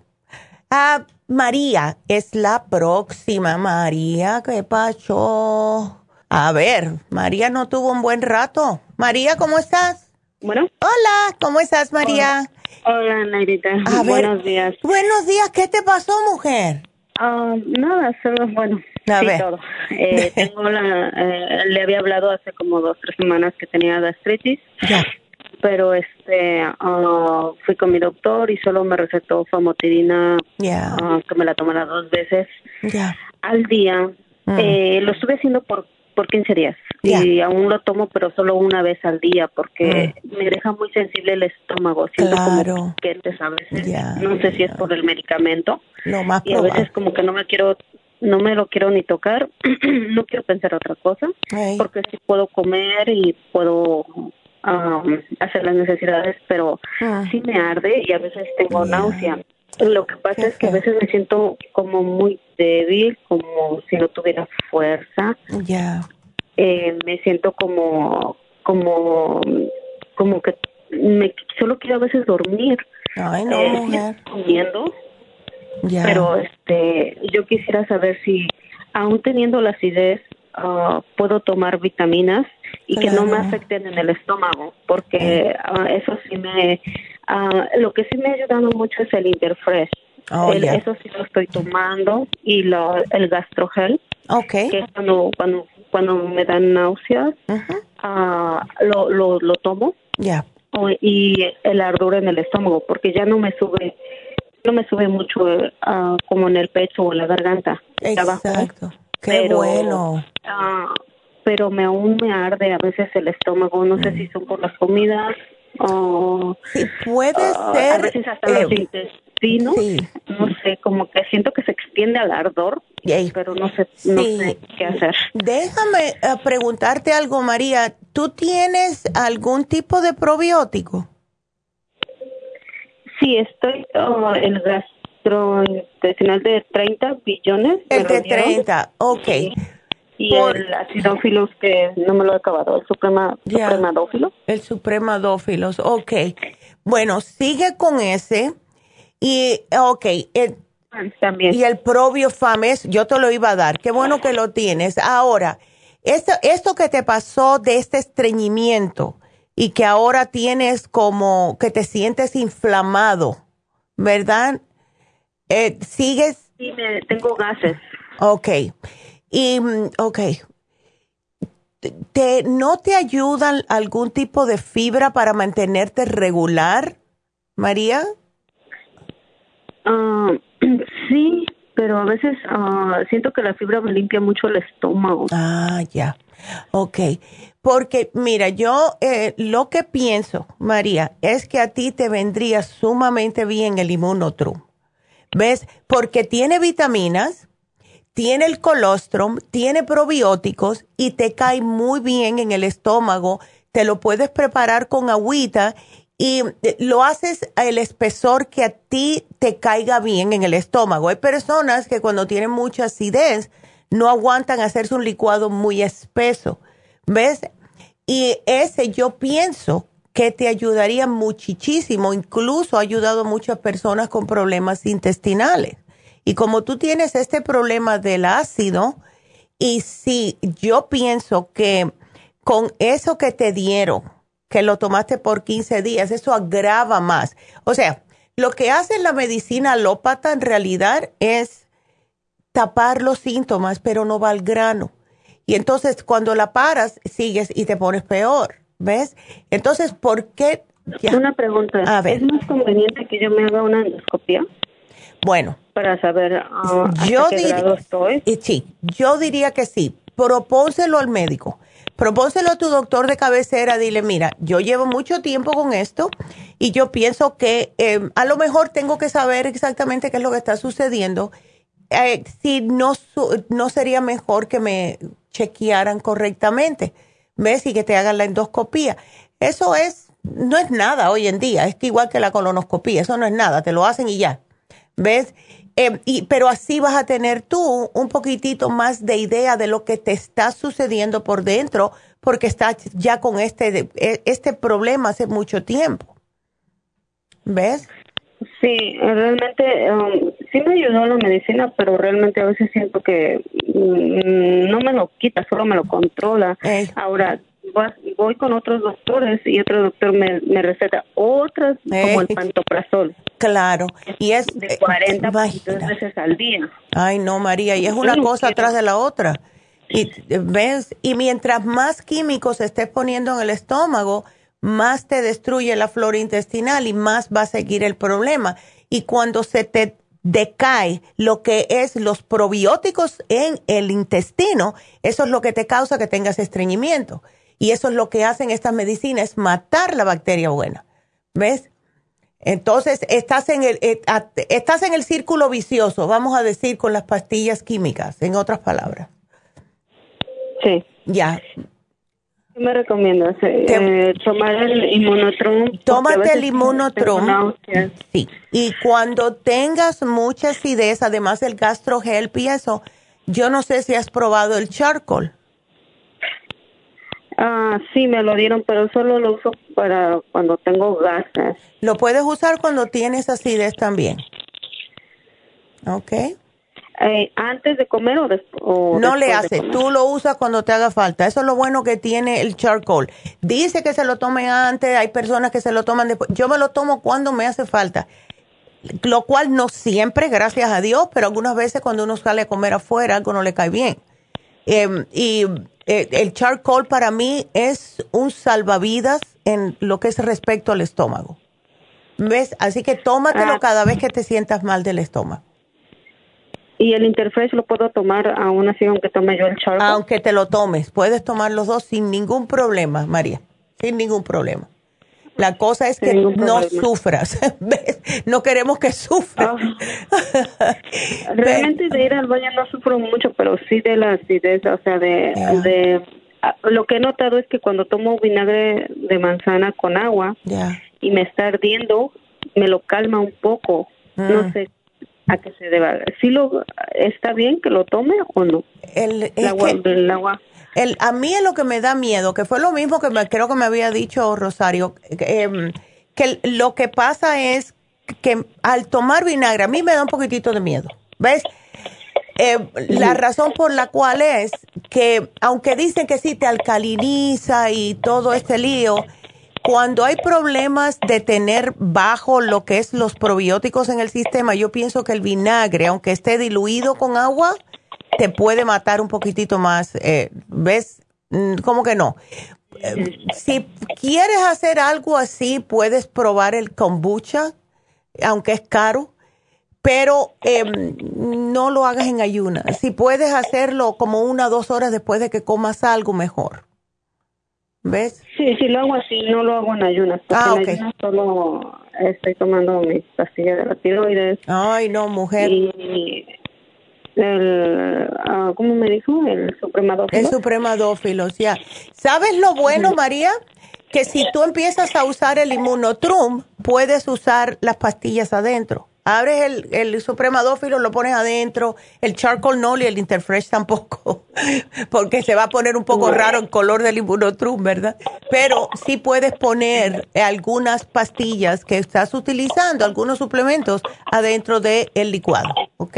Ah, María es la próxima. María, ¿qué pasó? A ver, María no tuvo un buen rato. María, ¿cómo estás? Bueno. Hola, ¿cómo estás, María? Hola, Hola Neidita. A Buenos ver, días. Buenos días, ¿qué te pasó, mujer? Uh, nada, solo, bueno, a sí, ver. todo. Eh, tengo la, eh, le había hablado hace como dos, tres semanas que tenía gastritis. Ya. Pero este, uh, fui con mi doctor y solo me recetó famotidina, yeah. uh, que me la tomara dos veces yeah. al día. Mm. Eh, lo estuve haciendo por por quince días yeah. y aún lo tomo, pero solo una vez al día porque mm. me deja muy sensible el estómago. Siento claro. como piquetes a veces. Yeah. No sé si es por el medicamento. Lo más y a veces como que no me quiero, no me lo quiero ni tocar. No quiero pensar otra cosa. Hey. Porque sí puedo comer y puedo Um, hacer las necesidades, pero ah. sí me arde y a veces tengo yeah. náusea. Lo que pasa Qué es que a veces me siento como muy débil, como si no tuviera fuerza. Yeah. Eh, me siento como, como, como que me solo quiero a veces dormir. Ay, no, eh, mujer. Comiendo. Yeah. Pero este, yo quisiera saber si, aún teniendo la acidez, uh, puedo tomar vitaminas y claro. que no me afecten en el estómago, porque uh, eso sí me, uh, lo que sí me ha ayudado mucho es el Interfresh. Oh, el, yeah. Eso sí lo estoy tomando, y lo, el Gastrogel, okay. que es cuando, cuando, cuando me dan náuseas, uh-huh. uh, lo, lo, lo tomo, yeah. o, y el ardor en el estómago, porque ya no me sube, no me sube mucho uh, como en el pecho o la garganta. Exacto, abajo, qué pero, bueno. Uh, pero me aún me arde a veces el estómago, no sé si son por las comidas o sí, puede uh, ser a veces hasta eh, los intestinos, sí. no sé, como que siento que se extiende al ardor, Yay. pero no sé, no sí. sé qué hacer. Déjame uh, preguntarte algo, María, ¿tú tienes algún tipo de probiótico? Sí, estoy uh, el gastrointestinal de treinta billones. El de treinta, ok. Sí. Y por, el acidófilos, que no me lo he acabado, el suprema, yeah, supremadófilos. El supremadófilos, ok. Bueno, sigue con ese. Y, ok, el, también. Y el Probiofam, yo te lo iba a dar. Qué bueno que lo tienes. Ahora, esto, esto que te pasó de este estreñimiento y que ahora tienes como que te sientes inflamado, ¿verdad? Eh, ¿Sigues? Sí, me, tengo gases. Ok. Y, ok, ¿Te, ¿no te ayudan algún tipo de fibra para mantenerte regular, María? Uh, sí, pero a veces uh, siento que la fibra me limpia mucho el estómago. Ah, ya, ok. Porque, mira, yo eh, lo que pienso, María, es que a ti te vendría sumamente bien el Immunotrum. ¿Ves? Porque tiene vitaminas, tiene el colostrum, tiene probióticos y te cae muy bien en el estómago. Te lo puedes preparar con agüita y lo haces el espesor que a ti te caiga bien en el estómago. Hay personas que cuando tienen mucha acidez no aguantan hacerse un licuado muy espeso. ¿Ves? Y ese yo pienso que te ayudaría muchísimo. Incluso ha ayudado a muchas personas con problemas intestinales. Y como tú tienes este problema del ácido, y sí, yo pienso que con eso que te dieron, que lo tomaste por quince días, eso agrava más. O sea, lo que hace la medicina alópata en realidad es tapar los síntomas, pero no va al grano. Y entonces cuando la paras, sigues y te pones peor, ¿ves? Entonces, ¿por qué? Ya. Una pregunta. A ver. ¿Es más conveniente que yo me haga una endoscopia? Bueno, para saber uh, yo hasta qué grado estoy. Y sí, yo diría que sí. Propónselo al médico. Propónselo a tu doctor de cabecera. Dile, mira, yo llevo mucho tiempo con esto y yo pienso que eh, a lo mejor tengo que saber exactamente qué es lo que está sucediendo. Eh, si no, no sería mejor que me chequearan correctamente, ¿ves? Y que te hagan la endoscopía. Eso es, no es nada hoy en día. Es que igual que la colonoscopía, eso no es nada. Te lo hacen y ya. ¿Ves? Eh, y, pero así vas a tener tú un poquitito más de idea de lo que te está sucediendo por dentro, porque estás ya con este, este problema hace mucho tiempo. ¿Ves? Sí, realmente um, sí me ayudó la medicina, pero realmente a veces siento que um, no me lo quita, solo me lo controla. Ey. Ahora, voy con otros doctores y otro doctor me, me receta otras, eh. como el pantoprazol. Claro, y es de cuarenta eh, veces al día. Ay, no, María, y es una Yo cosa no atrás de la otra. Y ves, y mientras más químicos estés poniendo en el estómago, más te destruye la flora intestinal y más va a seguir el problema. Y cuando se te decae lo que es los probióticos en el intestino, eso es lo que te causa que tengas estreñimiento. Y eso es lo que hacen estas medicinas, es matar la bacteria buena. ¿Ves? Entonces, estás en el eh, estás en el círculo vicioso, vamos a decir, con las pastillas químicas, en otras palabras. Sí. Ya. ¿Qué me recomiendas? Eh, tomar el Immunotrum. Tómate el Immunotrum. Sí. Y cuando tengas mucha acidez, además del GastroHelp y eso, yo no sé si has probado el charcoal. Ah, sí, me lo dieron, pero solo lo uso para cuando tengo gases. Lo puedes usar cuando tienes acidez también. ¿Ok? Eh, ¿Antes de comer o, des o no después le hace, de tú lo usas cuando te haga falta. Eso es lo bueno que tiene el charcoal. Dice que se lo tome antes, hay personas que se lo toman después. Yo me lo tomo cuando me hace falta. Lo cual no siempre, gracias a Dios, pero algunas veces cuando uno sale a comer afuera, algo no le cae bien. Eh, y eh, el charcoal para mí es un salvavidas en lo que es respecto al estómago. ¿Ves? Así que tómatelo ah. cada vez que te sientas mal del estómago. ¿Y el Interfresh lo puedo tomar aún así aunque tome yo el charcoal? Aunque te lo tomes, puedes tomar los dos sin ningún problema, María, sin ningún problema. La cosa es que no sufras, ¿ves? No queremos que sufras. Oh. Realmente de ir al baño no sufro mucho, pero sí de la acidez, o sea, de, yeah. de lo que he notado es que cuando tomo vinagre de manzana con agua yeah. y me está ardiendo, me lo calma un poco, mm. no sé. a que se deba. ¿Sí lo está bien que lo tome o no? El, el agua, que, el agua. El, a mí es lo que me da miedo, que fue lo mismo que me, creo que me había dicho Rosario, eh, que lo que pasa es que al tomar vinagre, a mí me da un poquitito de miedo, ¿ves? Eh, la razón por la cual es que, aunque dicen que sí te alcaliniza y todo este lío, cuando hay problemas de tener bajo lo que es los probióticos en el sistema, yo pienso que el vinagre, aunque esté diluido con agua, te puede matar un poquitito más. Eh, ¿Ves? ¿Cómo que no? Eh, si quieres hacer algo así, puedes probar el kombucha, aunque es caro, pero eh, no lo hagas en ayunas. Si puedes hacerlo como una o dos horas después de que comas algo, mejor. ¿Ves? Sí, sí, lo hago así, no lo hago en ayunas. Ah, ok. En ayunas solo estoy tomando mis pastillas de la tiroides. Ay, no, mujer. Y el, uh, ¿cómo me dijo? El supremadófilos. El supremadófilos, ya. ¿Sabes lo bueno, uh-huh. María? Que si tú empiezas a usar el Immunotrum, puedes usar las pastillas adentro. Abres el, el supremadófilo, lo pones adentro, el charcoal no y el Interfresh tampoco, porque se va a poner un poco raro el color del Immunotrum, ¿verdad? Pero sí puedes poner algunas pastillas que estás utilizando, algunos suplementos, adentro del licuado, ¿ok?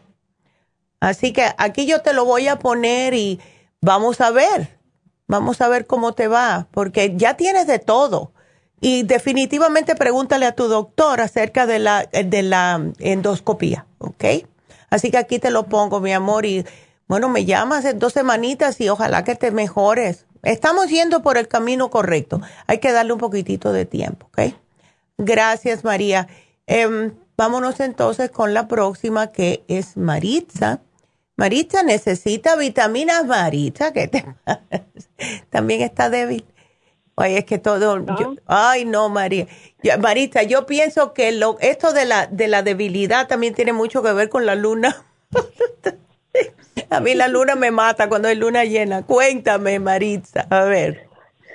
Así que aquí yo te lo voy a poner y vamos a ver, vamos a ver cómo te va, porque ya tienes de todo. Y definitivamente pregúntale a tu doctor acerca de la, de la endoscopía, ¿ok? Así que aquí te lo pongo, mi amor, y bueno, me llamas en dos semanitas y ojalá que te mejores. Estamos yendo por el camino correcto. Hay que darle un poquitito de tiempo, ¿ok? Gracias, María. Eh, vámonos entonces con la próxima, que es Maritza. Maritza necesita vitaminas, Maritza, que te también está débil. Ay, es que todo, ¿no? Yo, ay no, María, yo, Marita, yo pienso que lo, esto de la, de la debilidad también tiene mucho que ver con la luna. A mí la luna me mata cuando hay luna llena. Cuéntame, Maritza, a ver.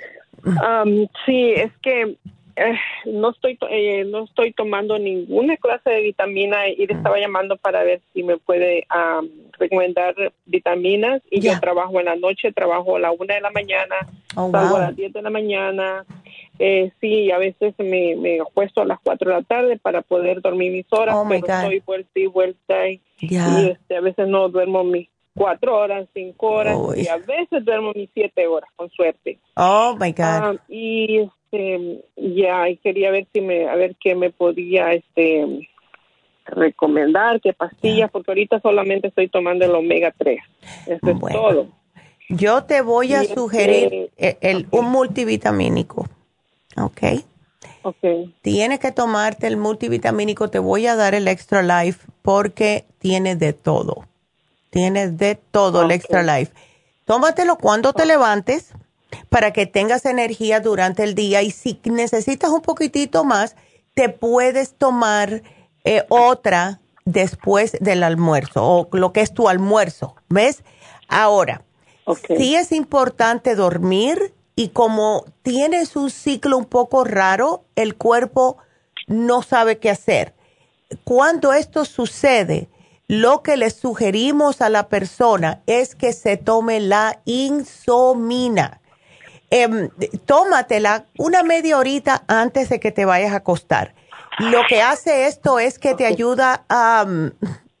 Um, sí, es que eh, no estoy eh, no estoy tomando ninguna clase de vitamina y le estaba llamando para ver si me puede um, recomendar vitaminas. Y yeah. Yo trabajo en la noche, trabajo a la una de la mañana, oh, salgo wow. a las diez de la mañana. Eh, sí, a veces me, me acuesto a las cuatro de la tarde para poder dormir mis horas, oh, pero estoy vuelta y vuelta y, yeah. y este, a veces no duermo mis cuatro horas, cinco horas oh, y a veces duermo mis siete horas, con suerte. Oh, my God. Um, y este, ya, y quería ver si me, a ver qué me podía, este, recomendar, qué pastillas, yeah. porque ahorita solamente estoy tomando el omega tres. Eso bueno. es todo. Yo te voy a y sugerir este, el, okay. un multivitamínico. ¿Ok? Ok. Tienes que tomarte el multivitamínico. Te voy a dar el Extra Life porque tiene de todo. Tienes de todo okay. el Extra Life. Tómatelo cuando te levantes para que tengas energía durante el día. Y si necesitas un poquitito más, te puedes tomar eh, otra después del almuerzo o lo que es tu almuerzo. ¿Ves? Ahora, okay. sí es importante dormir. Y como tienes un ciclo un poco raro, el cuerpo no sabe qué hacer. Cuando esto sucede, lo que le sugerimos a la persona es que se tome la insomina. Eh, tómatela una media horita antes de que te vayas a acostar. Lo que hace esto es que te ayuda a, um,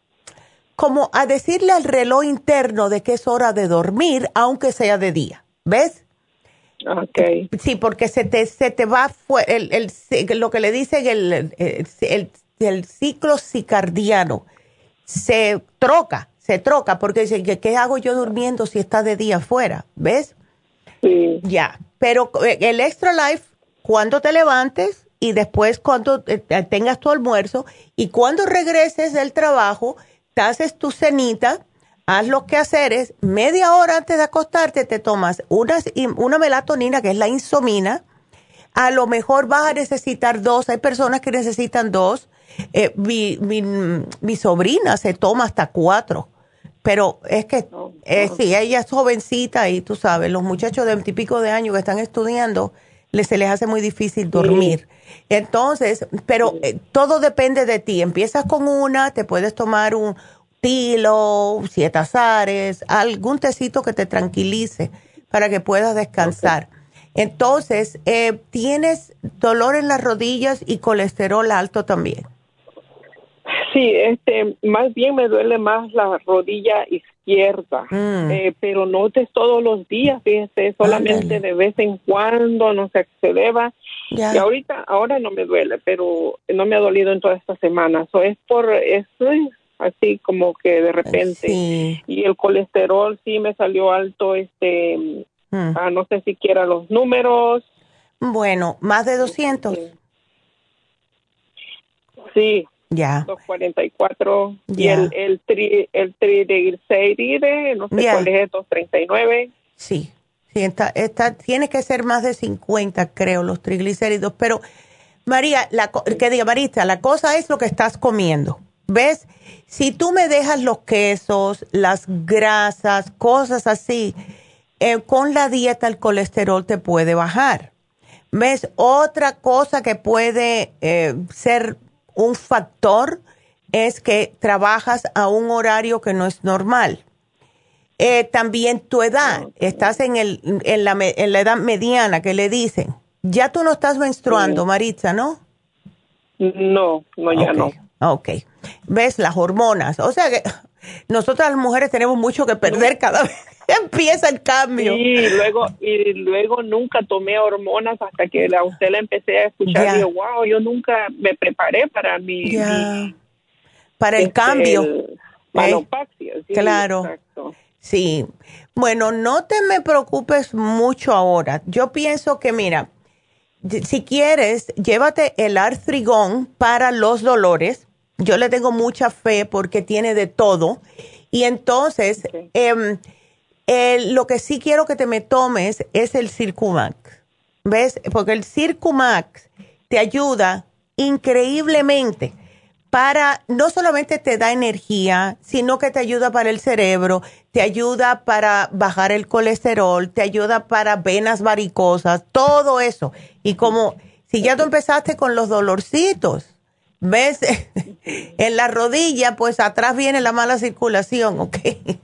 como a decirle al reloj interno de que es hora de dormir, aunque sea de día. ¿Ves? Okay. Sí, porque se te se te va el, el, lo que le dicen el, el, el, el ciclo circadiano se troca, se troca porque dice que qué hago yo durmiendo si está de día afuera, ¿ves? Sí. Ya, pero el Extra Life cuando te levantes y después cuando tengas tu almuerzo y cuando regreses del trabajo, te haces tu cenita. Haz lo que hacer es, media hora antes de acostarte te tomas una, una melatonina, que es la insomina. A lo mejor vas a necesitar dos. Hay personas que necesitan dos. Eh, mi, mi, mi sobrina se toma hasta cuatro. Pero es que, eh, sí, ella es jovencita y tú sabes, los muchachos de veintipico de años que están estudiando le, se les hace muy difícil dormir. Sí. Entonces, pero sí. eh, todo depende de ti. Empiezas con una, te puedes tomar un tilo, siete azares, algún tecito que te tranquilice para que puedas descansar. Okay. Entonces, eh, ¿tienes dolor en las rodillas y colesterol alto también? Sí, este, más bien me duele más la rodilla izquierda, mm. eh, pero no es todos los días, fíjese, solamente ah, de vez en cuando, no se eleva. Yeah. Y ahorita, ahora no me duele, pero no me ha dolido en toda esta semana. So, es por eso, así como que de repente. Sí. Y el colesterol sí me salió alto, este, mm. ah, no sé siquiera los números. Bueno, más de doscientos. Sí. Ya. doscientos cuarenta y cuatro. Yeah. Y el, el, tri, el triglicéride, no sé yeah. cuál es, doscientos treinta y nueve. Sí. Sí, está, está, tiene que ser más de cincuenta, creo, los triglicéridos. Pero, María, la, que diga, Marisa, la cosa es lo que estás comiendo. ¿Ves? Si tú me dejas los quesos, las grasas, cosas así, eh, con la dieta el colesterol te puede bajar. ¿Ves? Otra cosa que puede eh, ser un factor es que trabajas a un horario que no es normal. Eh, también tu edad, estás en, el, en, la, en la edad mediana que le dicen. Ya tú no estás menstruando, sí. Maritza, ¿no? No, no, ya okay. no. Ok. ¿Ves? Las hormonas. O sea que nosotras las mujeres tenemos mucho que perder cada vez que empieza el cambio. Sí, y luego, y luego nunca tomé hormonas hasta que a usted la empecé a escuchar. Yeah. Y digo, wow, yo nunca me preparé para mi... Yeah. mi para el este, cambio. El manopaxia, ¿Eh? sí, claro. Exacto. Sí. Bueno, no te me preocupes mucho ahora. Yo pienso que, mira, si quieres, llévate el Artrigón para los dolores. Yo le tengo mucha fe porque tiene de todo. Y entonces, okay. eh, eh, lo que sí quiero que te me tomes es el Circumax. ¿Ves? Porque el Circumax te ayuda increíblemente para, no solamente te da energía, sino que te ayuda para el cerebro, te ayuda para bajar el colesterol, te ayuda para venas varicosas, todo eso. Y como, si ya tú empezaste con los dolorcitos, ¿ves? En la rodilla, pues atrás viene la mala circulación, ¿ok?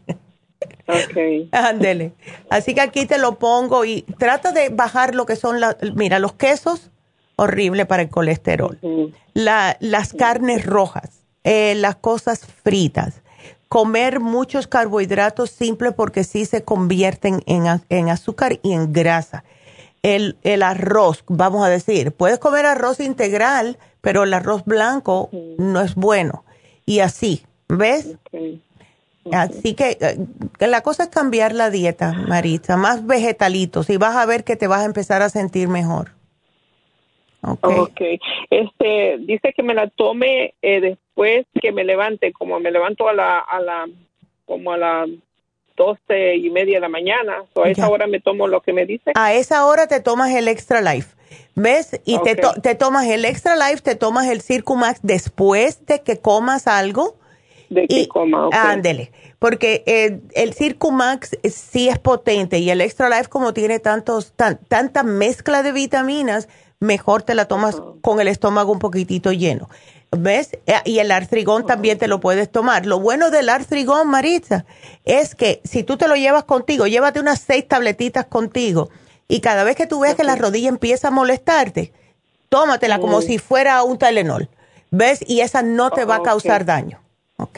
Ok. Ándele. Así que aquí te lo pongo y trata de bajar lo que son, la, mira, los quesos, horrible para el colesterol. Uh-huh. La, las carnes rojas, eh, las cosas fritas, comer muchos carbohidratos simples porque sí se convierten en, en azúcar y en grasa. El, el arroz, vamos a decir, puedes comer arroz integral, pero el arroz blanco uh-huh. no es bueno. Y así, ¿ves? Okay. Uh-huh. Así que, que la cosa es cambiar la dieta, Maritza, más vegetalitos y vas a ver que te vas a empezar a sentir mejor. Okay. Okay. Este, dice que me la tome eh, después que me levante, como me levanto a la, a la, como a las doce y media de la mañana. So, a esa ya. hora me tomo lo que me dice. A esa hora te tomas el Extra Life, ¿ves? Y okay. te, to- te tomas el Extra Life, te tomas el Circumax después de que comas algo. De que y, coma, okay. Ándele, porque eh, el Circumax sí es potente y el Extra Life, como tiene tantos, tan, tanta mezcla de vitaminas, mejor te la tomas uh-huh. con el estómago un poquitito lleno. ¿Ves? Y el Artrigón uh-huh. también te lo puedes tomar. Lo bueno del Artrigón, Maritza, es que si tú te lo llevas contigo, llévate unas seis tabletitas contigo y cada vez que tú veas uh-huh. que la rodilla empieza a molestarte, tómatela uh-huh. como si fuera un Tylenol. ¿Ves? Y esa no te va a causar okay. daño. ¿Ok?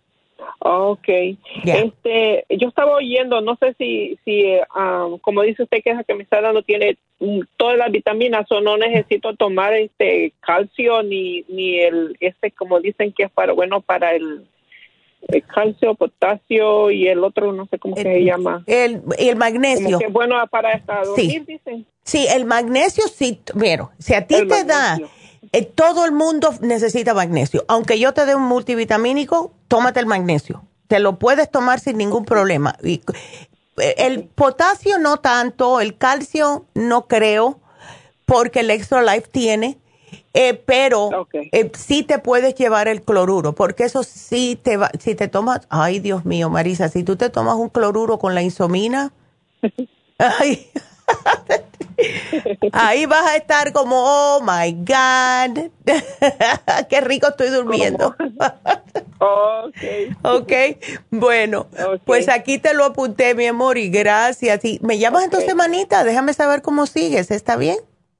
Ok. Yeah. Este, yo estaba oyendo, no sé si, si um, como dice usted que esa que me está dando tiene um, todas las vitaminas o no necesito tomar este calcio ni ni el este como dicen que es para bueno para el, el calcio, potasio y el otro no sé cómo el, se llama. El el magnesio. Como que es bueno para estar dormir, sí. dicen. Sí, el magnesio sí, mira, si a ti el te magnesio. da Eh, todo el mundo necesita magnesio. Aunque yo te dé un multivitamínico, tómate el magnesio. Te lo puedes tomar sin ningún problema. Y, eh, el potasio no tanto, el calcio no creo, porque el Extra Life tiene, eh, pero okay. eh, sí te puedes llevar el cloruro, porque eso sí te va, si te tomas, ay Dios mío, Marisa, si tú te tomas un cloruro con la insomina, ay, Ahí vas a estar como, oh my God, qué rico estoy durmiendo. Okay. Ok, bueno, okay. Pues aquí te lo apunté, mi amor, y gracias. Y me llamas okay. En tu semanita, déjame saber cómo sigues, ¿está bien?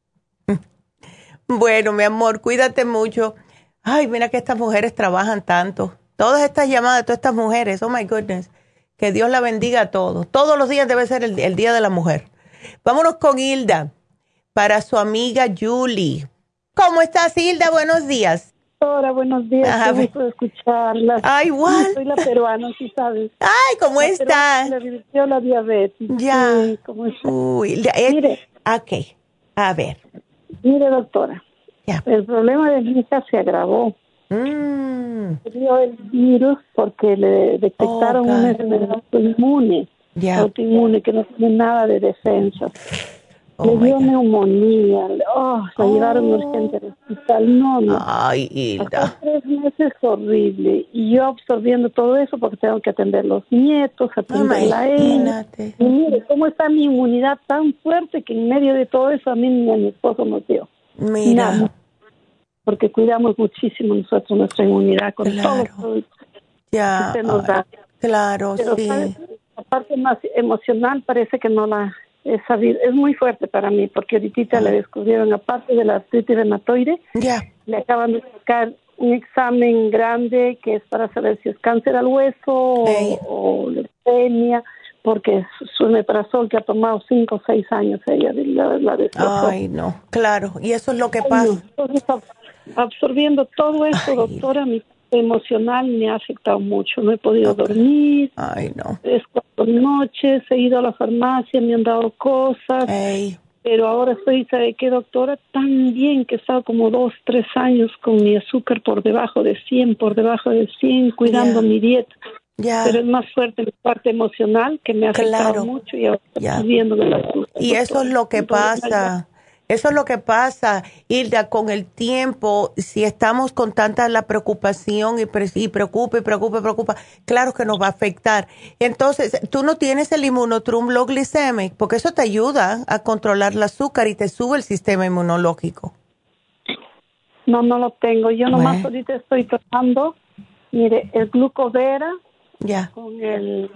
Bueno, mi amor, cuídate mucho. Ay, mira que estas mujeres trabajan tanto. Todas estas llamadas, todas estas mujeres, oh my goodness. Que Dios la bendiga a todos. Todos los días debe ser el, el Día de la Mujer. Vámonos con Hilda, para su amiga Julie. ¿Cómo estás, Hilda? Buenos días. Hola, buenos días. Ajá, qué gusto escucharla. Ay, igual. Soy la peruana, sí sabes. Ay, ¿cómo estás? Le revirtió la diabetes. Ya. Sí, ¿cómo está? Uy, es, mire. Ok, a ver. Mire, doctora. Ya. El problema de mi hija se agravó. Mm. Dio el virus porque le detectaron oh, una enfermedad autoinmune. Yeah. Autoinmune, que no tiene nada de defensa. Oh, le dio neumonía. Oh, la oh. llevaron urgente al hospital. No, no. Ay, Hilda. Hasta tres meses horrible. Y yo absorbiendo todo eso porque tengo que atender los nietos, atender a ella. Y mire, cómo está mi inmunidad tan fuerte que en medio de todo eso a mí ni a mi esposo nos dio. Mira. Nada. Porque cuidamos muchísimo nosotros nuestra inmunidad con claro. todo lo ya. que usted nos da. Claro, pero, sí. ¿sabes? La parte más emocional parece que no la he sabido. Es muy fuerte para mí porque ahorita ah. le descubrieron, aparte de la artritis reumatoide, ya. le acaban de sacar un examen grande que es para saber si es cáncer al hueso hey. o, o leucemia, porque su omeprazol que ha tomado cinco o seis años ella la, la destrozó. Ay, no, claro, y eso es lo que pasa. Entonces, absorbiendo todo esto, doctora, mi emocional me ha afectado mucho. No he podido okay. dormir. Ay, no. Tres, cuatro noches, he ido a la farmacia, me han dado cosas. Hey. Pero ahora estoy, ¿sabe qué, doctora? Tan bien que he estado como dos, tres años con mi azúcar por debajo de cien, por debajo de cien, cuidando yeah. mi dieta. Yeah. Pero es más fuerte mi parte emocional que me ha afectado claro. mucho y ahora yeah. estoy viendo de la azúcar. Y doctora. Eso es lo que Entonces, pasa. Eso es lo que pasa, Hilda, con el tiempo, si estamos con tanta la preocupación y, pre y preocupa y preocupa y preocupa, claro que nos va a afectar. Entonces, tú no tienes el Immunotrum Low Glycemic, porque eso te ayuda a controlar el azúcar y te sube el sistema inmunológico. No, no lo tengo. Yo nomás bueno. ahorita estoy tratando, mire, el Glucovera yeah. con el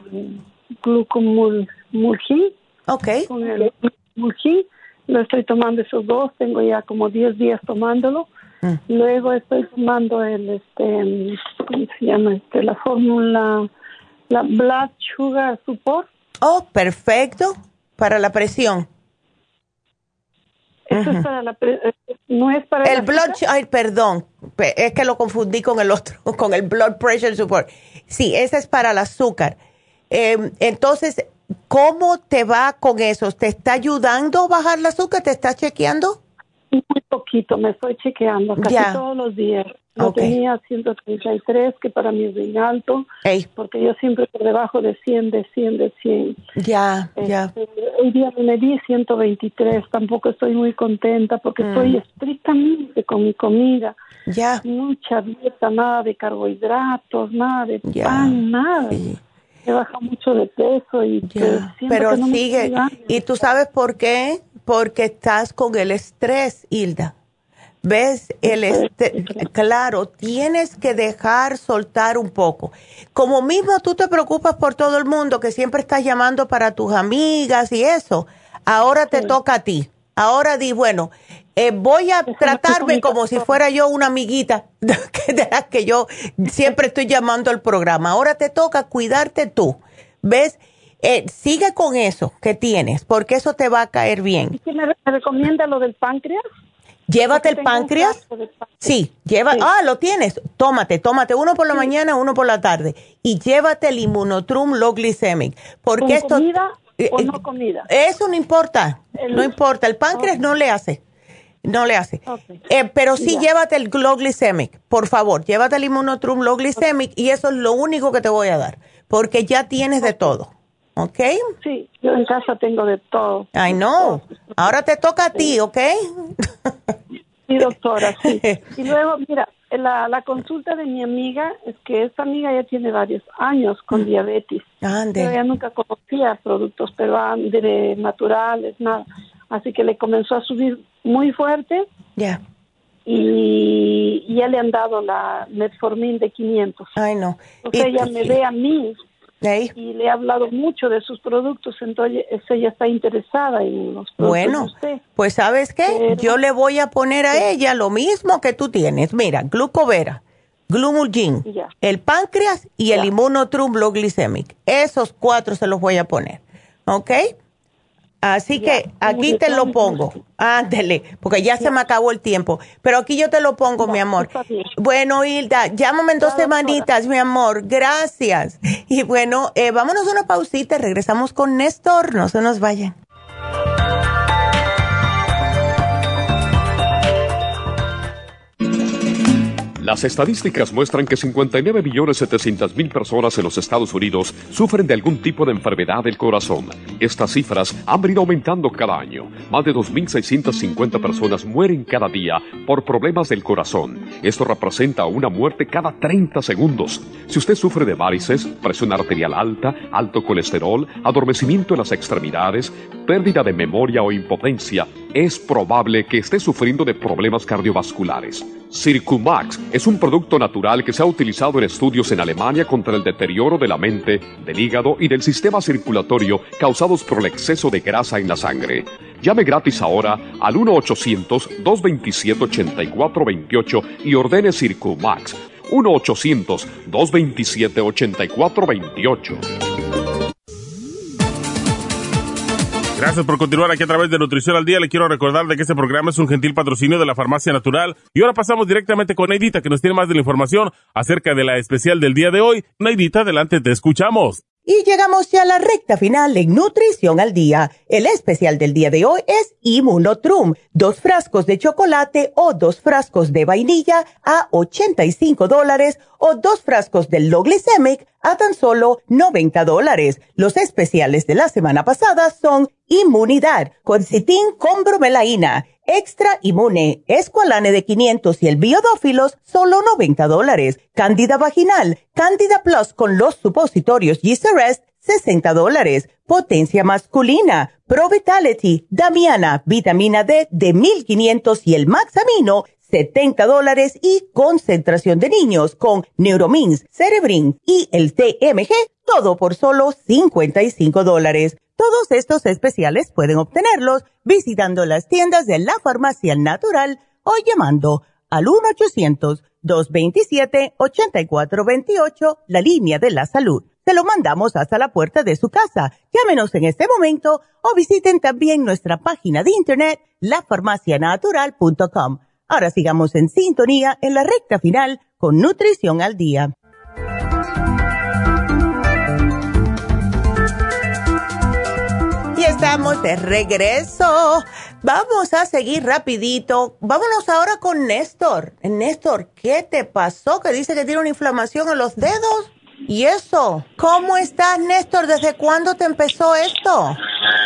Glucomulgin. Ok. Con el Glucomulgin. Lo estoy tomando esos dos, tengo ya como diez días tomándolo. Mm. Luego estoy tomando el, este, ¿cómo se llama? Este, la fórmula, la Blood Sugar Support. Oh, perfecto, para la presión. Eso uh-huh. es para la presión, no es para el blood, ay, perdón, es que lo confundí con el otro, con el Blood Pressure Support. Sí, ese es para el azúcar. Eh, entonces, ¿cómo te va con eso? ¿Te está ayudando a bajar el azúcar? ¿Te está chequeando? Muy poquito, me estoy chequeando casi ya. todos los días. Yo okay. tenía ciento treinta y tres, que para mí es bien alto, Ey. porque yo siempre por debajo de cien, de cien, de cien. Ya, este, ya. Hoy día me medí ciento veintitrés, tampoco estoy muy contenta porque mm. estoy estrictamente con mi comida. Ya. Mucha dieta, nada de carbohidratos, nada de ya. pan, nada. Sí. Me baja mucho de peso y yeah. pero que no sigue. ¿Y tú sabes por qué? Porque estás con el estrés, Hilda. ¿Ves? El estrés, claro, tienes que dejar soltar un poco. Como mismo tú te preocupas por todo el mundo, que siempre estás llamando para tus amigas y eso, ahora te sí. toca a ti. Ahora di, bueno, eh, voy a tratarme como si fuera yo una amiguita de las que yo siempre estoy llamando al programa. Ahora te toca cuidarte tú. ¿Ves? Eh, sigue con eso que tienes, porque eso te va a caer bien. ¿Y me, me recomienda lo del páncreas? Llévate el páncreas. páncreas. Sí, lleva. Sí. Ah, lo tienes. Tómate, tómate uno por la sí. mañana, uno por la tarde. Y llévate el Immunotrum Low Glycemic. Porque ¿Con esto. comida o no comida? Eso no importa. El, no importa. El páncreas okay. no le hace. No le hace. Okay. Eh, pero sí yeah. llévate el Low Glycemic. Por favor, llévate el Immunotrum Low Glycemic okay. y eso es lo único que te voy a dar. Porque ya tienes okay. de todo. ¿Ok? Sí, yo en casa tengo de todo. I know. Ahora te toca a ti, ¿ok? Sí, doctora, sí. Y luego, mira, la, la consulta de mi amiga es que esta amiga ya tiene varios años con diabetes. Ande. Pero ella nunca conocía productos peruanos, de naturales, nada. así que le comenzó a subir muy fuerte. Ya. Y, y ya le han dado la metformin de quinientos. Ay, no. Entonces ella me sí. ve a mí ¿Ey? y le he hablado mucho de sus productos, entonces ella está interesada en los productos bueno, de usted. Pues ¿sabes qué? Pero, yo le voy a poner a sí. ella lo mismo que tú tienes. Mira, Glucovera, Glumulgin, ya. el páncreas y ya. el Immunotrum Low Glycemic. Esos cuatro se los voy a poner, ¿ok? Así ya. que aquí te lo pongo. Ándele, porque ya, ya se me acabó el tiempo. Pero aquí yo te lo pongo, ya, mi amor. Bueno, Hilda, llámame en dos ya, semanitas, doctora. Mi amor. Gracias. Y bueno, eh, vámonos a una pausita. Regresamos con Néstor. No se nos vayan. Las estadísticas muestran que cincuenta y nueve millones setecientas mil personas en los Estados Unidos sufren de algún tipo de enfermedad del corazón. Estas cifras han venido aumentando cada año. Más de dos mil seiscientas cincuenta personas mueren cada día por problemas del corazón. Esto representa una muerte cada treinta segundos. Si usted sufre de varices, presión arterial alta, alto colesterol, adormecimiento en las extremidades, pérdida de memoria o impotencia, es probable que esté sufriendo de problemas cardiovasculares. Circumax es un producto natural que se ha utilizado en estudios en Alemania contra el deterioro de la mente, del hígado y del sistema circulatorio causados por el exceso de grasa en la sangre. Llame gratis ahora al uno ochocientos, dos veintisiete, ochenta y cuatro veintiocho y ordene Circumax. uno ochocientos, dos veintisiete, ochenta y cuatro veintiocho. Gracias por continuar aquí a través de Nutrición al Día. Le quiero recordar de que este programa es un gentil patrocinio de la Farmacia Natural. Y ahora pasamos directamente con Neidita, que nos tiene más de la información acerca de la especial del día de hoy. Neidita, adelante, te escuchamos. Y llegamos ya a la recta final en Nutrición al Día. El especial del día de hoy es Immunotrum, dos frascos de chocolate o dos frascos de vainilla a ochenta y cinco dólares o dos frascos de Low Glycemic a tan solo noventa dólares. Los especiales de la semana pasada son Inmunidad, Quercetin con bromelaína, Extra Inmune, Esqualane de quinientos y el Biodófilos, solo noventa dólares. Cándida Vaginal, Cándida Plus con los supositorios G-Rest, sesenta dólares. Potencia Masculina, Pro Vitality, Damiana, Vitamina D de mil quinientos y el Max Amino, setenta dólares. Y Concentración de Niños con Neuromins, Cerebrin y el T M G, todo por solo cincuenta y cinco dólares. Todos estos especiales pueden obtenerlos visitando las tiendas de la Farmacia Natural o llamando al uno ochocientos, dos veintisiete, ochenta y cuatro veintiocho, la línea de la salud. Se lo mandamos hasta la puerta de su casa. Llámenos en este momento o visiten también nuestra página de internet, la farmacia natural punto com. Ahora sigamos en sintonía en la recta final con Nutrición al Día. Estamos de regreso. Vamos a seguir rapidito. Vámonos ahora con Néstor. Néstor, ¿qué te pasó? Que dice que tiene una inflamación en los dedos. ¿Y eso? ¿Cómo estás, Néstor? ¿Desde cuándo te empezó esto?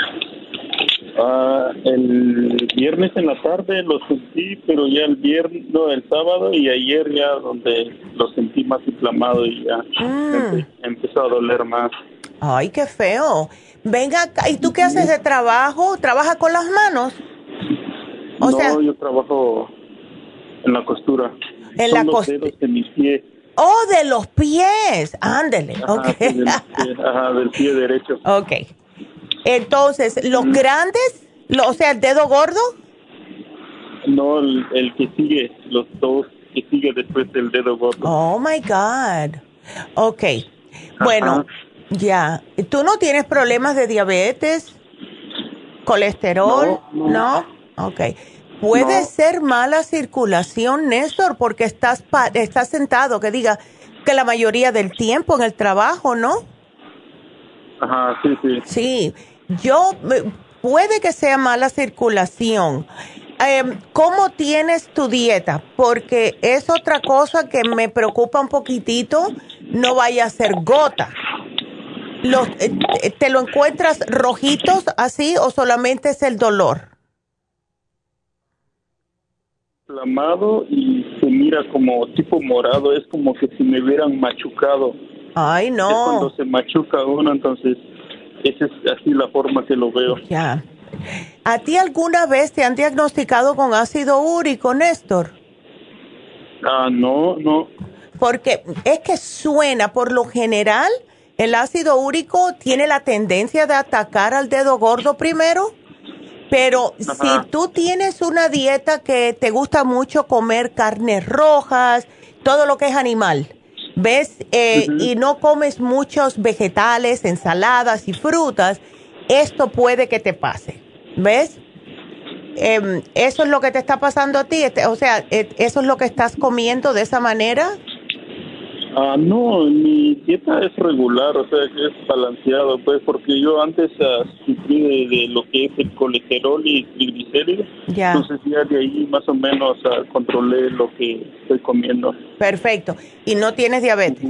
Uh, el viernes en la tarde lo sentí, pero ya el viernes, no, el sábado y ayer ya donde lo sentí más inflamado y ya mm. empe- empezó a doler más. Ay, qué feo. Venga acá, ¿y tú qué haces de trabajo? ¿Trabajas con las manos? O no, sea, yo trabajo en la costura. En Son la los costura. dedos de mis pies. Oh, de los pies. Ándele. Ajá, okay. sí, del pie, ajá, del pie derecho. Ok. Entonces, ¿los mm. grandes? Lo, o sea, ¿el dedo gordo? No, el, el que sigue, los dos que sigue después del dedo gordo. Oh, my God. Ok. Bueno. Ajá. Ya, ¿tú no tienes problemas de diabetes? ¿Colesterol? No. ¿No? Ok. Puede no. ser mala circulación, Néstor, porque estás pa- estás sentado, que diga que la mayoría del tiempo en el trabajo, ¿no? Ajá, sí, sí. Sí, yo, puede que sea mala circulación. Eh, ¿Cómo tienes tu dieta? Porque es otra cosa que me preocupa un poquitito, no vaya a ser gota. Los, eh, ¿Te lo encuentras rojitos así o solamente es el dolor? Inflamado y se mira como tipo morado, es como que si me hubieran machucado. Ay, no. Es cuando se machuca uno, entonces esa es así la forma que lo veo. Ya. ¿A ti alguna vez te han diagnosticado con ácido úrico, Néstor? Ah, no, no. Porque es que suena, por lo general, el ácido úrico tiene la tendencia de atacar al dedo gordo primero, pero Ajá. si tú tienes una dieta que te gusta mucho comer carnes rojas, todo lo que es animal, ¿ves? Eh, uh-huh. Y no comes muchos vegetales, ensaladas y frutas, esto puede que te pase, ¿ves? Eh, ¿Eso es lo que te está pasando a ti? O sea, ¿eso es lo que estás comiendo de esa manera? Ah, no, mi dieta es regular, o sea, que es balanceado, pues, porque yo antes uh, sufrí de, de lo que es el colesterol y triglicéridos, ya. Entonces ya de ahí más o menos uh, controlé lo que estoy comiendo. Perfecto. ¿Y no tienes diabetes?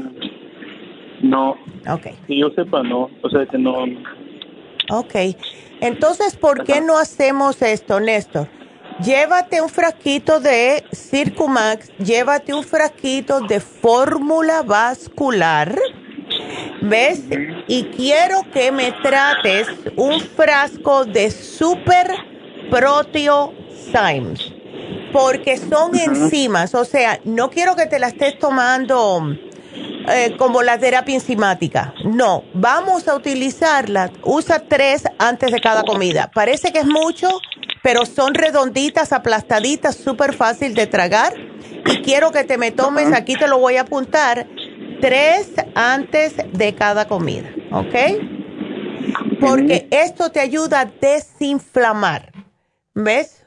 No. Ok. Que yo sepa, no, o sea, que no. Ok. Entonces, ¿por qué no hacemos esto, Néstor? Llévate un frasquito de Circumax, llévate un frasquito de fórmula vascular, ¿ves? Y quiero que me trates un frasco de Super Proteo Symes, porque son uh-huh. enzimas, o sea, no quiero que te la estés tomando eh, como la terapia enzimática, no, vamos a utilizarla, usa tres antes de cada comida, parece que es mucho, pero son redonditas, aplastaditas, súper fácil de tragar. Y quiero que te me tomes, uh-huh. aquí te lo voy a apuntar, tres antes de cada comida, ¿ok? Porque uh-huh. esto te ayuda a desinflamar, ¿ves?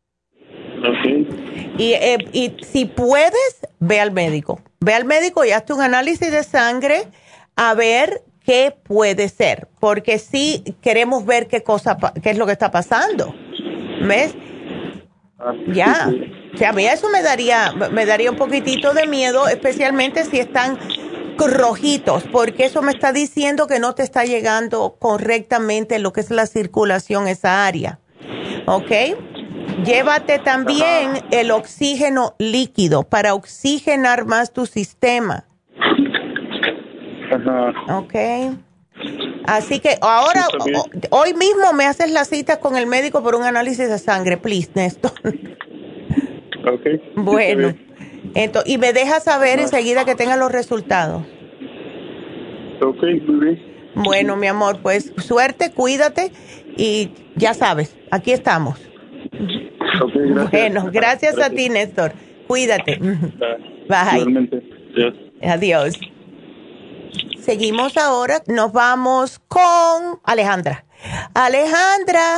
Okay. Y, eh, y si puedes, ve al médico. Ve al médico y hazte un análisis de sangre a ver qué puede ser. Porque sí queremos ver qué cosa, qué es lo que está pasando. ¿Ves? Ah, ya. Sí, sí. O sea, a mí eso me daría, me daría un poquitito de miedo, especialmente si están rojitos, porque eso me está diciendo que no te está llegando correctamente lo que es la circulación, esa área. ¿Ok? Llévate también Ajá. el oxígeno líquido para oxigenar más tu sistema. Ajá. ¿Ok? Así que ahora, sí, hoy mismo me haces la cita con el médico por un análisis de sangre, please, Néstor. Ok. Bueno, entonces, y me dejas saber no. enseguida que tenga los resultados. Ok, muy bien. Bueno, mi amor, pues suerte, cuídate y ya sabes, aquí estamos. Okay, gracias. Bueno, gracias, gracias a ti, Néstor. Cuídate. Bye. Igualmente. Adiós. Adiós. Seguimos ahora, nos vamos con Alejandra. Alejandra.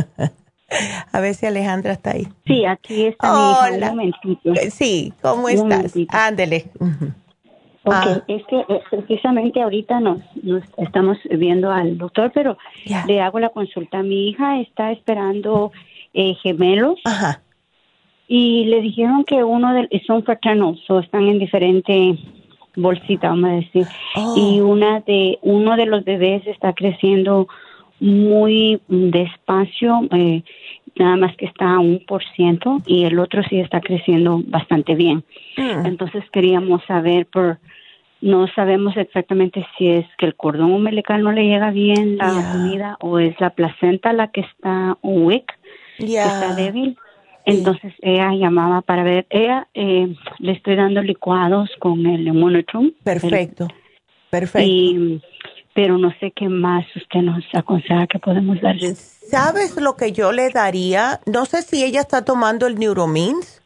A ver si Alejandra está ahí. Sí, aquí está Hola. mi hija, un momentito. Sí, ¿cómo un estás? Momentito. Ándele. Ok, ah. es que eh, precisamente ahorita nos, nos estamos viendo al doctor, pero yeah. le hago la consulta. Mi hija está esperando eh, gemelos. Ajá. Y le dijeron que uno de son fraternals, o están en diferente bolsita, vamos a decir. Oh. Y una de uno de los bebés está creciendo muy despacio, eh, nada más que está a un por ciento, y el otro sí está creciendo bastante bien. Mm. Entonces queríamos saber, por no sabemos exactamente si es que el cordón umbilical no le llega bien la yeah. comida, o es la placenta la que está weak, yeah. que está débil. Entonces ella llamaba para ver, ella eh, le estoy dando licuados con el Immunotrum. Perfecto, perfecto. Y, pero no sé qué más usted nos aconseja que podemos darle. ¿Sabes lo que yo le daría? No sé si ella está tomando el Neuromins.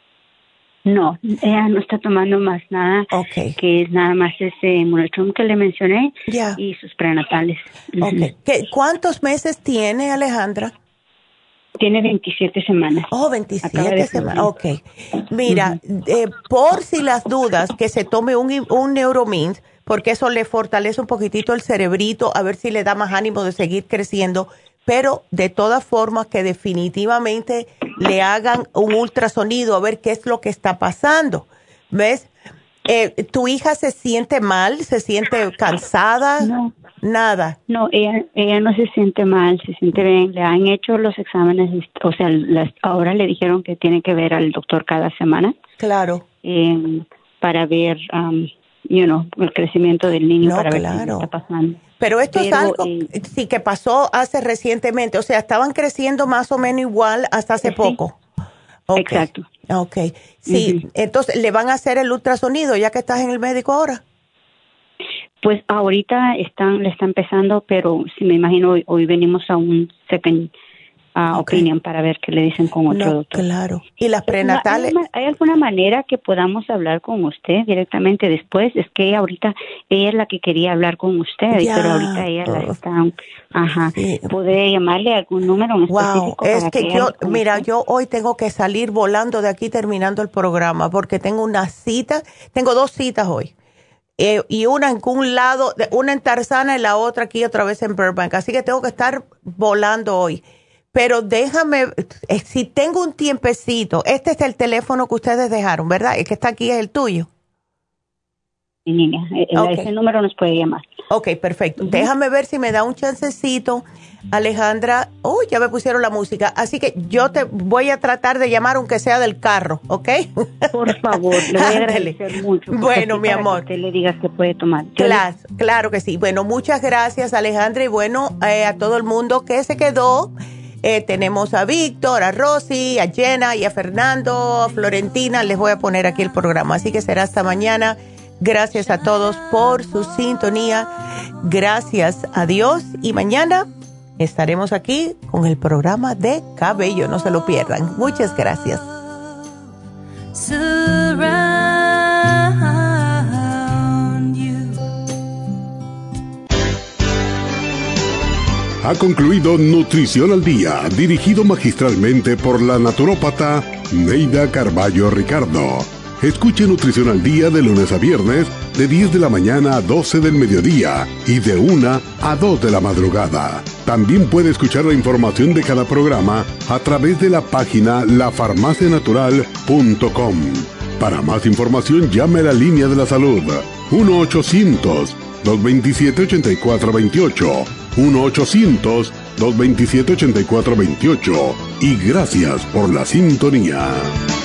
No, ella no está tomando más nada, okay. que es nada más ese Immunotrum que le mencioné yeah. y sus prenatales. Okay. ¿Qué, ¿Cuántos meses tiene, Alejandra? Tiene veintisiete semanas. Oh, veintisiete semanas. Ok. Mira, uh-huh. eh, por si las dudas, que se tome un, un Neuromint, porque eso le fortalece un poquitito el cerebrito, a ver si le da más ánimo de seguir creciendo. Pero de todas formas, que definitivamente le hagan un ultrasonido a ver qué es lo que está pasando. ¿Ves? Eh, ¿Tu hija se siente mal? ¿Se siente cansada? No. Nada. No, ella ella no se siente mal, se siente bien. Le han hecho los exámenes, o sea, las, ahora le dijeron que tiene que ver al doctor cada semana. Claro. Eh, para ver, um, you know, el crecimiento del niño, no, para claro. ver qué está pasando. Pero esto Pero, es algo eh, sí que pasó hace recientemente, o sea, estaban creciendo más o menos igual hasta hace sí. poco. Okay. Exacto. Ok, sí, uh-huh. Entonces, ¿le van a hacer el ultrasonido ya que estás en el médico ahora? Pues ahorita están, le está empezando, pero sí me imagino hoy, hoy venimos a un second uh, okay. opinion para ver qué le dicen con otro no, doctor. Claro. ¿Y las prenatales? ¿Hay, ¿Hay alguna manera que podamos hablar con usted directamente después? Es que ella ahorita, ella es la que quería hablar con usted, ya. pero ahorita ella la está, ajá, sí. ¿Podría llamarle algún número en específico? Wow, es que, que yo, mira, yo hoy tengo que salir volando de aquí terminando el programa porque tengo una cita, tengo dos citas hoy. Eh, y una en un lado, una en Tarzana y la otra aquí otra vez en Burbank. Así que tengo que estar volando hoy. Pero déjame, eh, si tengo un tiempecito, este es el teléfono que ustedes dejaron, ¿verdad? El que está aquí es el tuyo. Sí, niña, el, okay. ese número nos puede llamar. Ok, perfecto. Uh-huh. Déjame ver si me da un chancecito, Alejandra. Oh, ya me pusieron la música. Así que yo te voy a tratar de llamar aunque sea del carro, ¿ok? Por favor, le voy a agradecer mucho. Bueno, mi amor. Que usted le digas que puede tomar. Claro, le... claro que sí. Bueno, muchas gracias, Alejandra. Y bueno, eh, a todo el mundo que se quedó. Eh, tenemos a Víctor, a Rosy, a Jenna y a Fernando, a Florentina. Les voy a poner aquí el programa. Así que será hasta mañana. Gracias a todos por su sintonía. Gracias a Dios. Y mañana estaremos aquí con el programa de cabello. No se lo pierdan. Muchas gracias. Ha concluido Nutrición al Día, dirigido magistralmente por la naturópata Neida Carballo Ricardo. Escuche Nutrición al Día de lunes a viernes de diez de la mañana a doce del mediodía y de una a dos de la madrugada. También puede escuchar la información de cada programa a través de la página la farmacia natural punto com. Para más información llame a la línea de la salud uno ochocientos, dos veintisiete, ochenta y cuatro veintiocho, uno ochocientos, dos veintisiete, ochenta y cuatro veintiocho y gracias por la sintonía.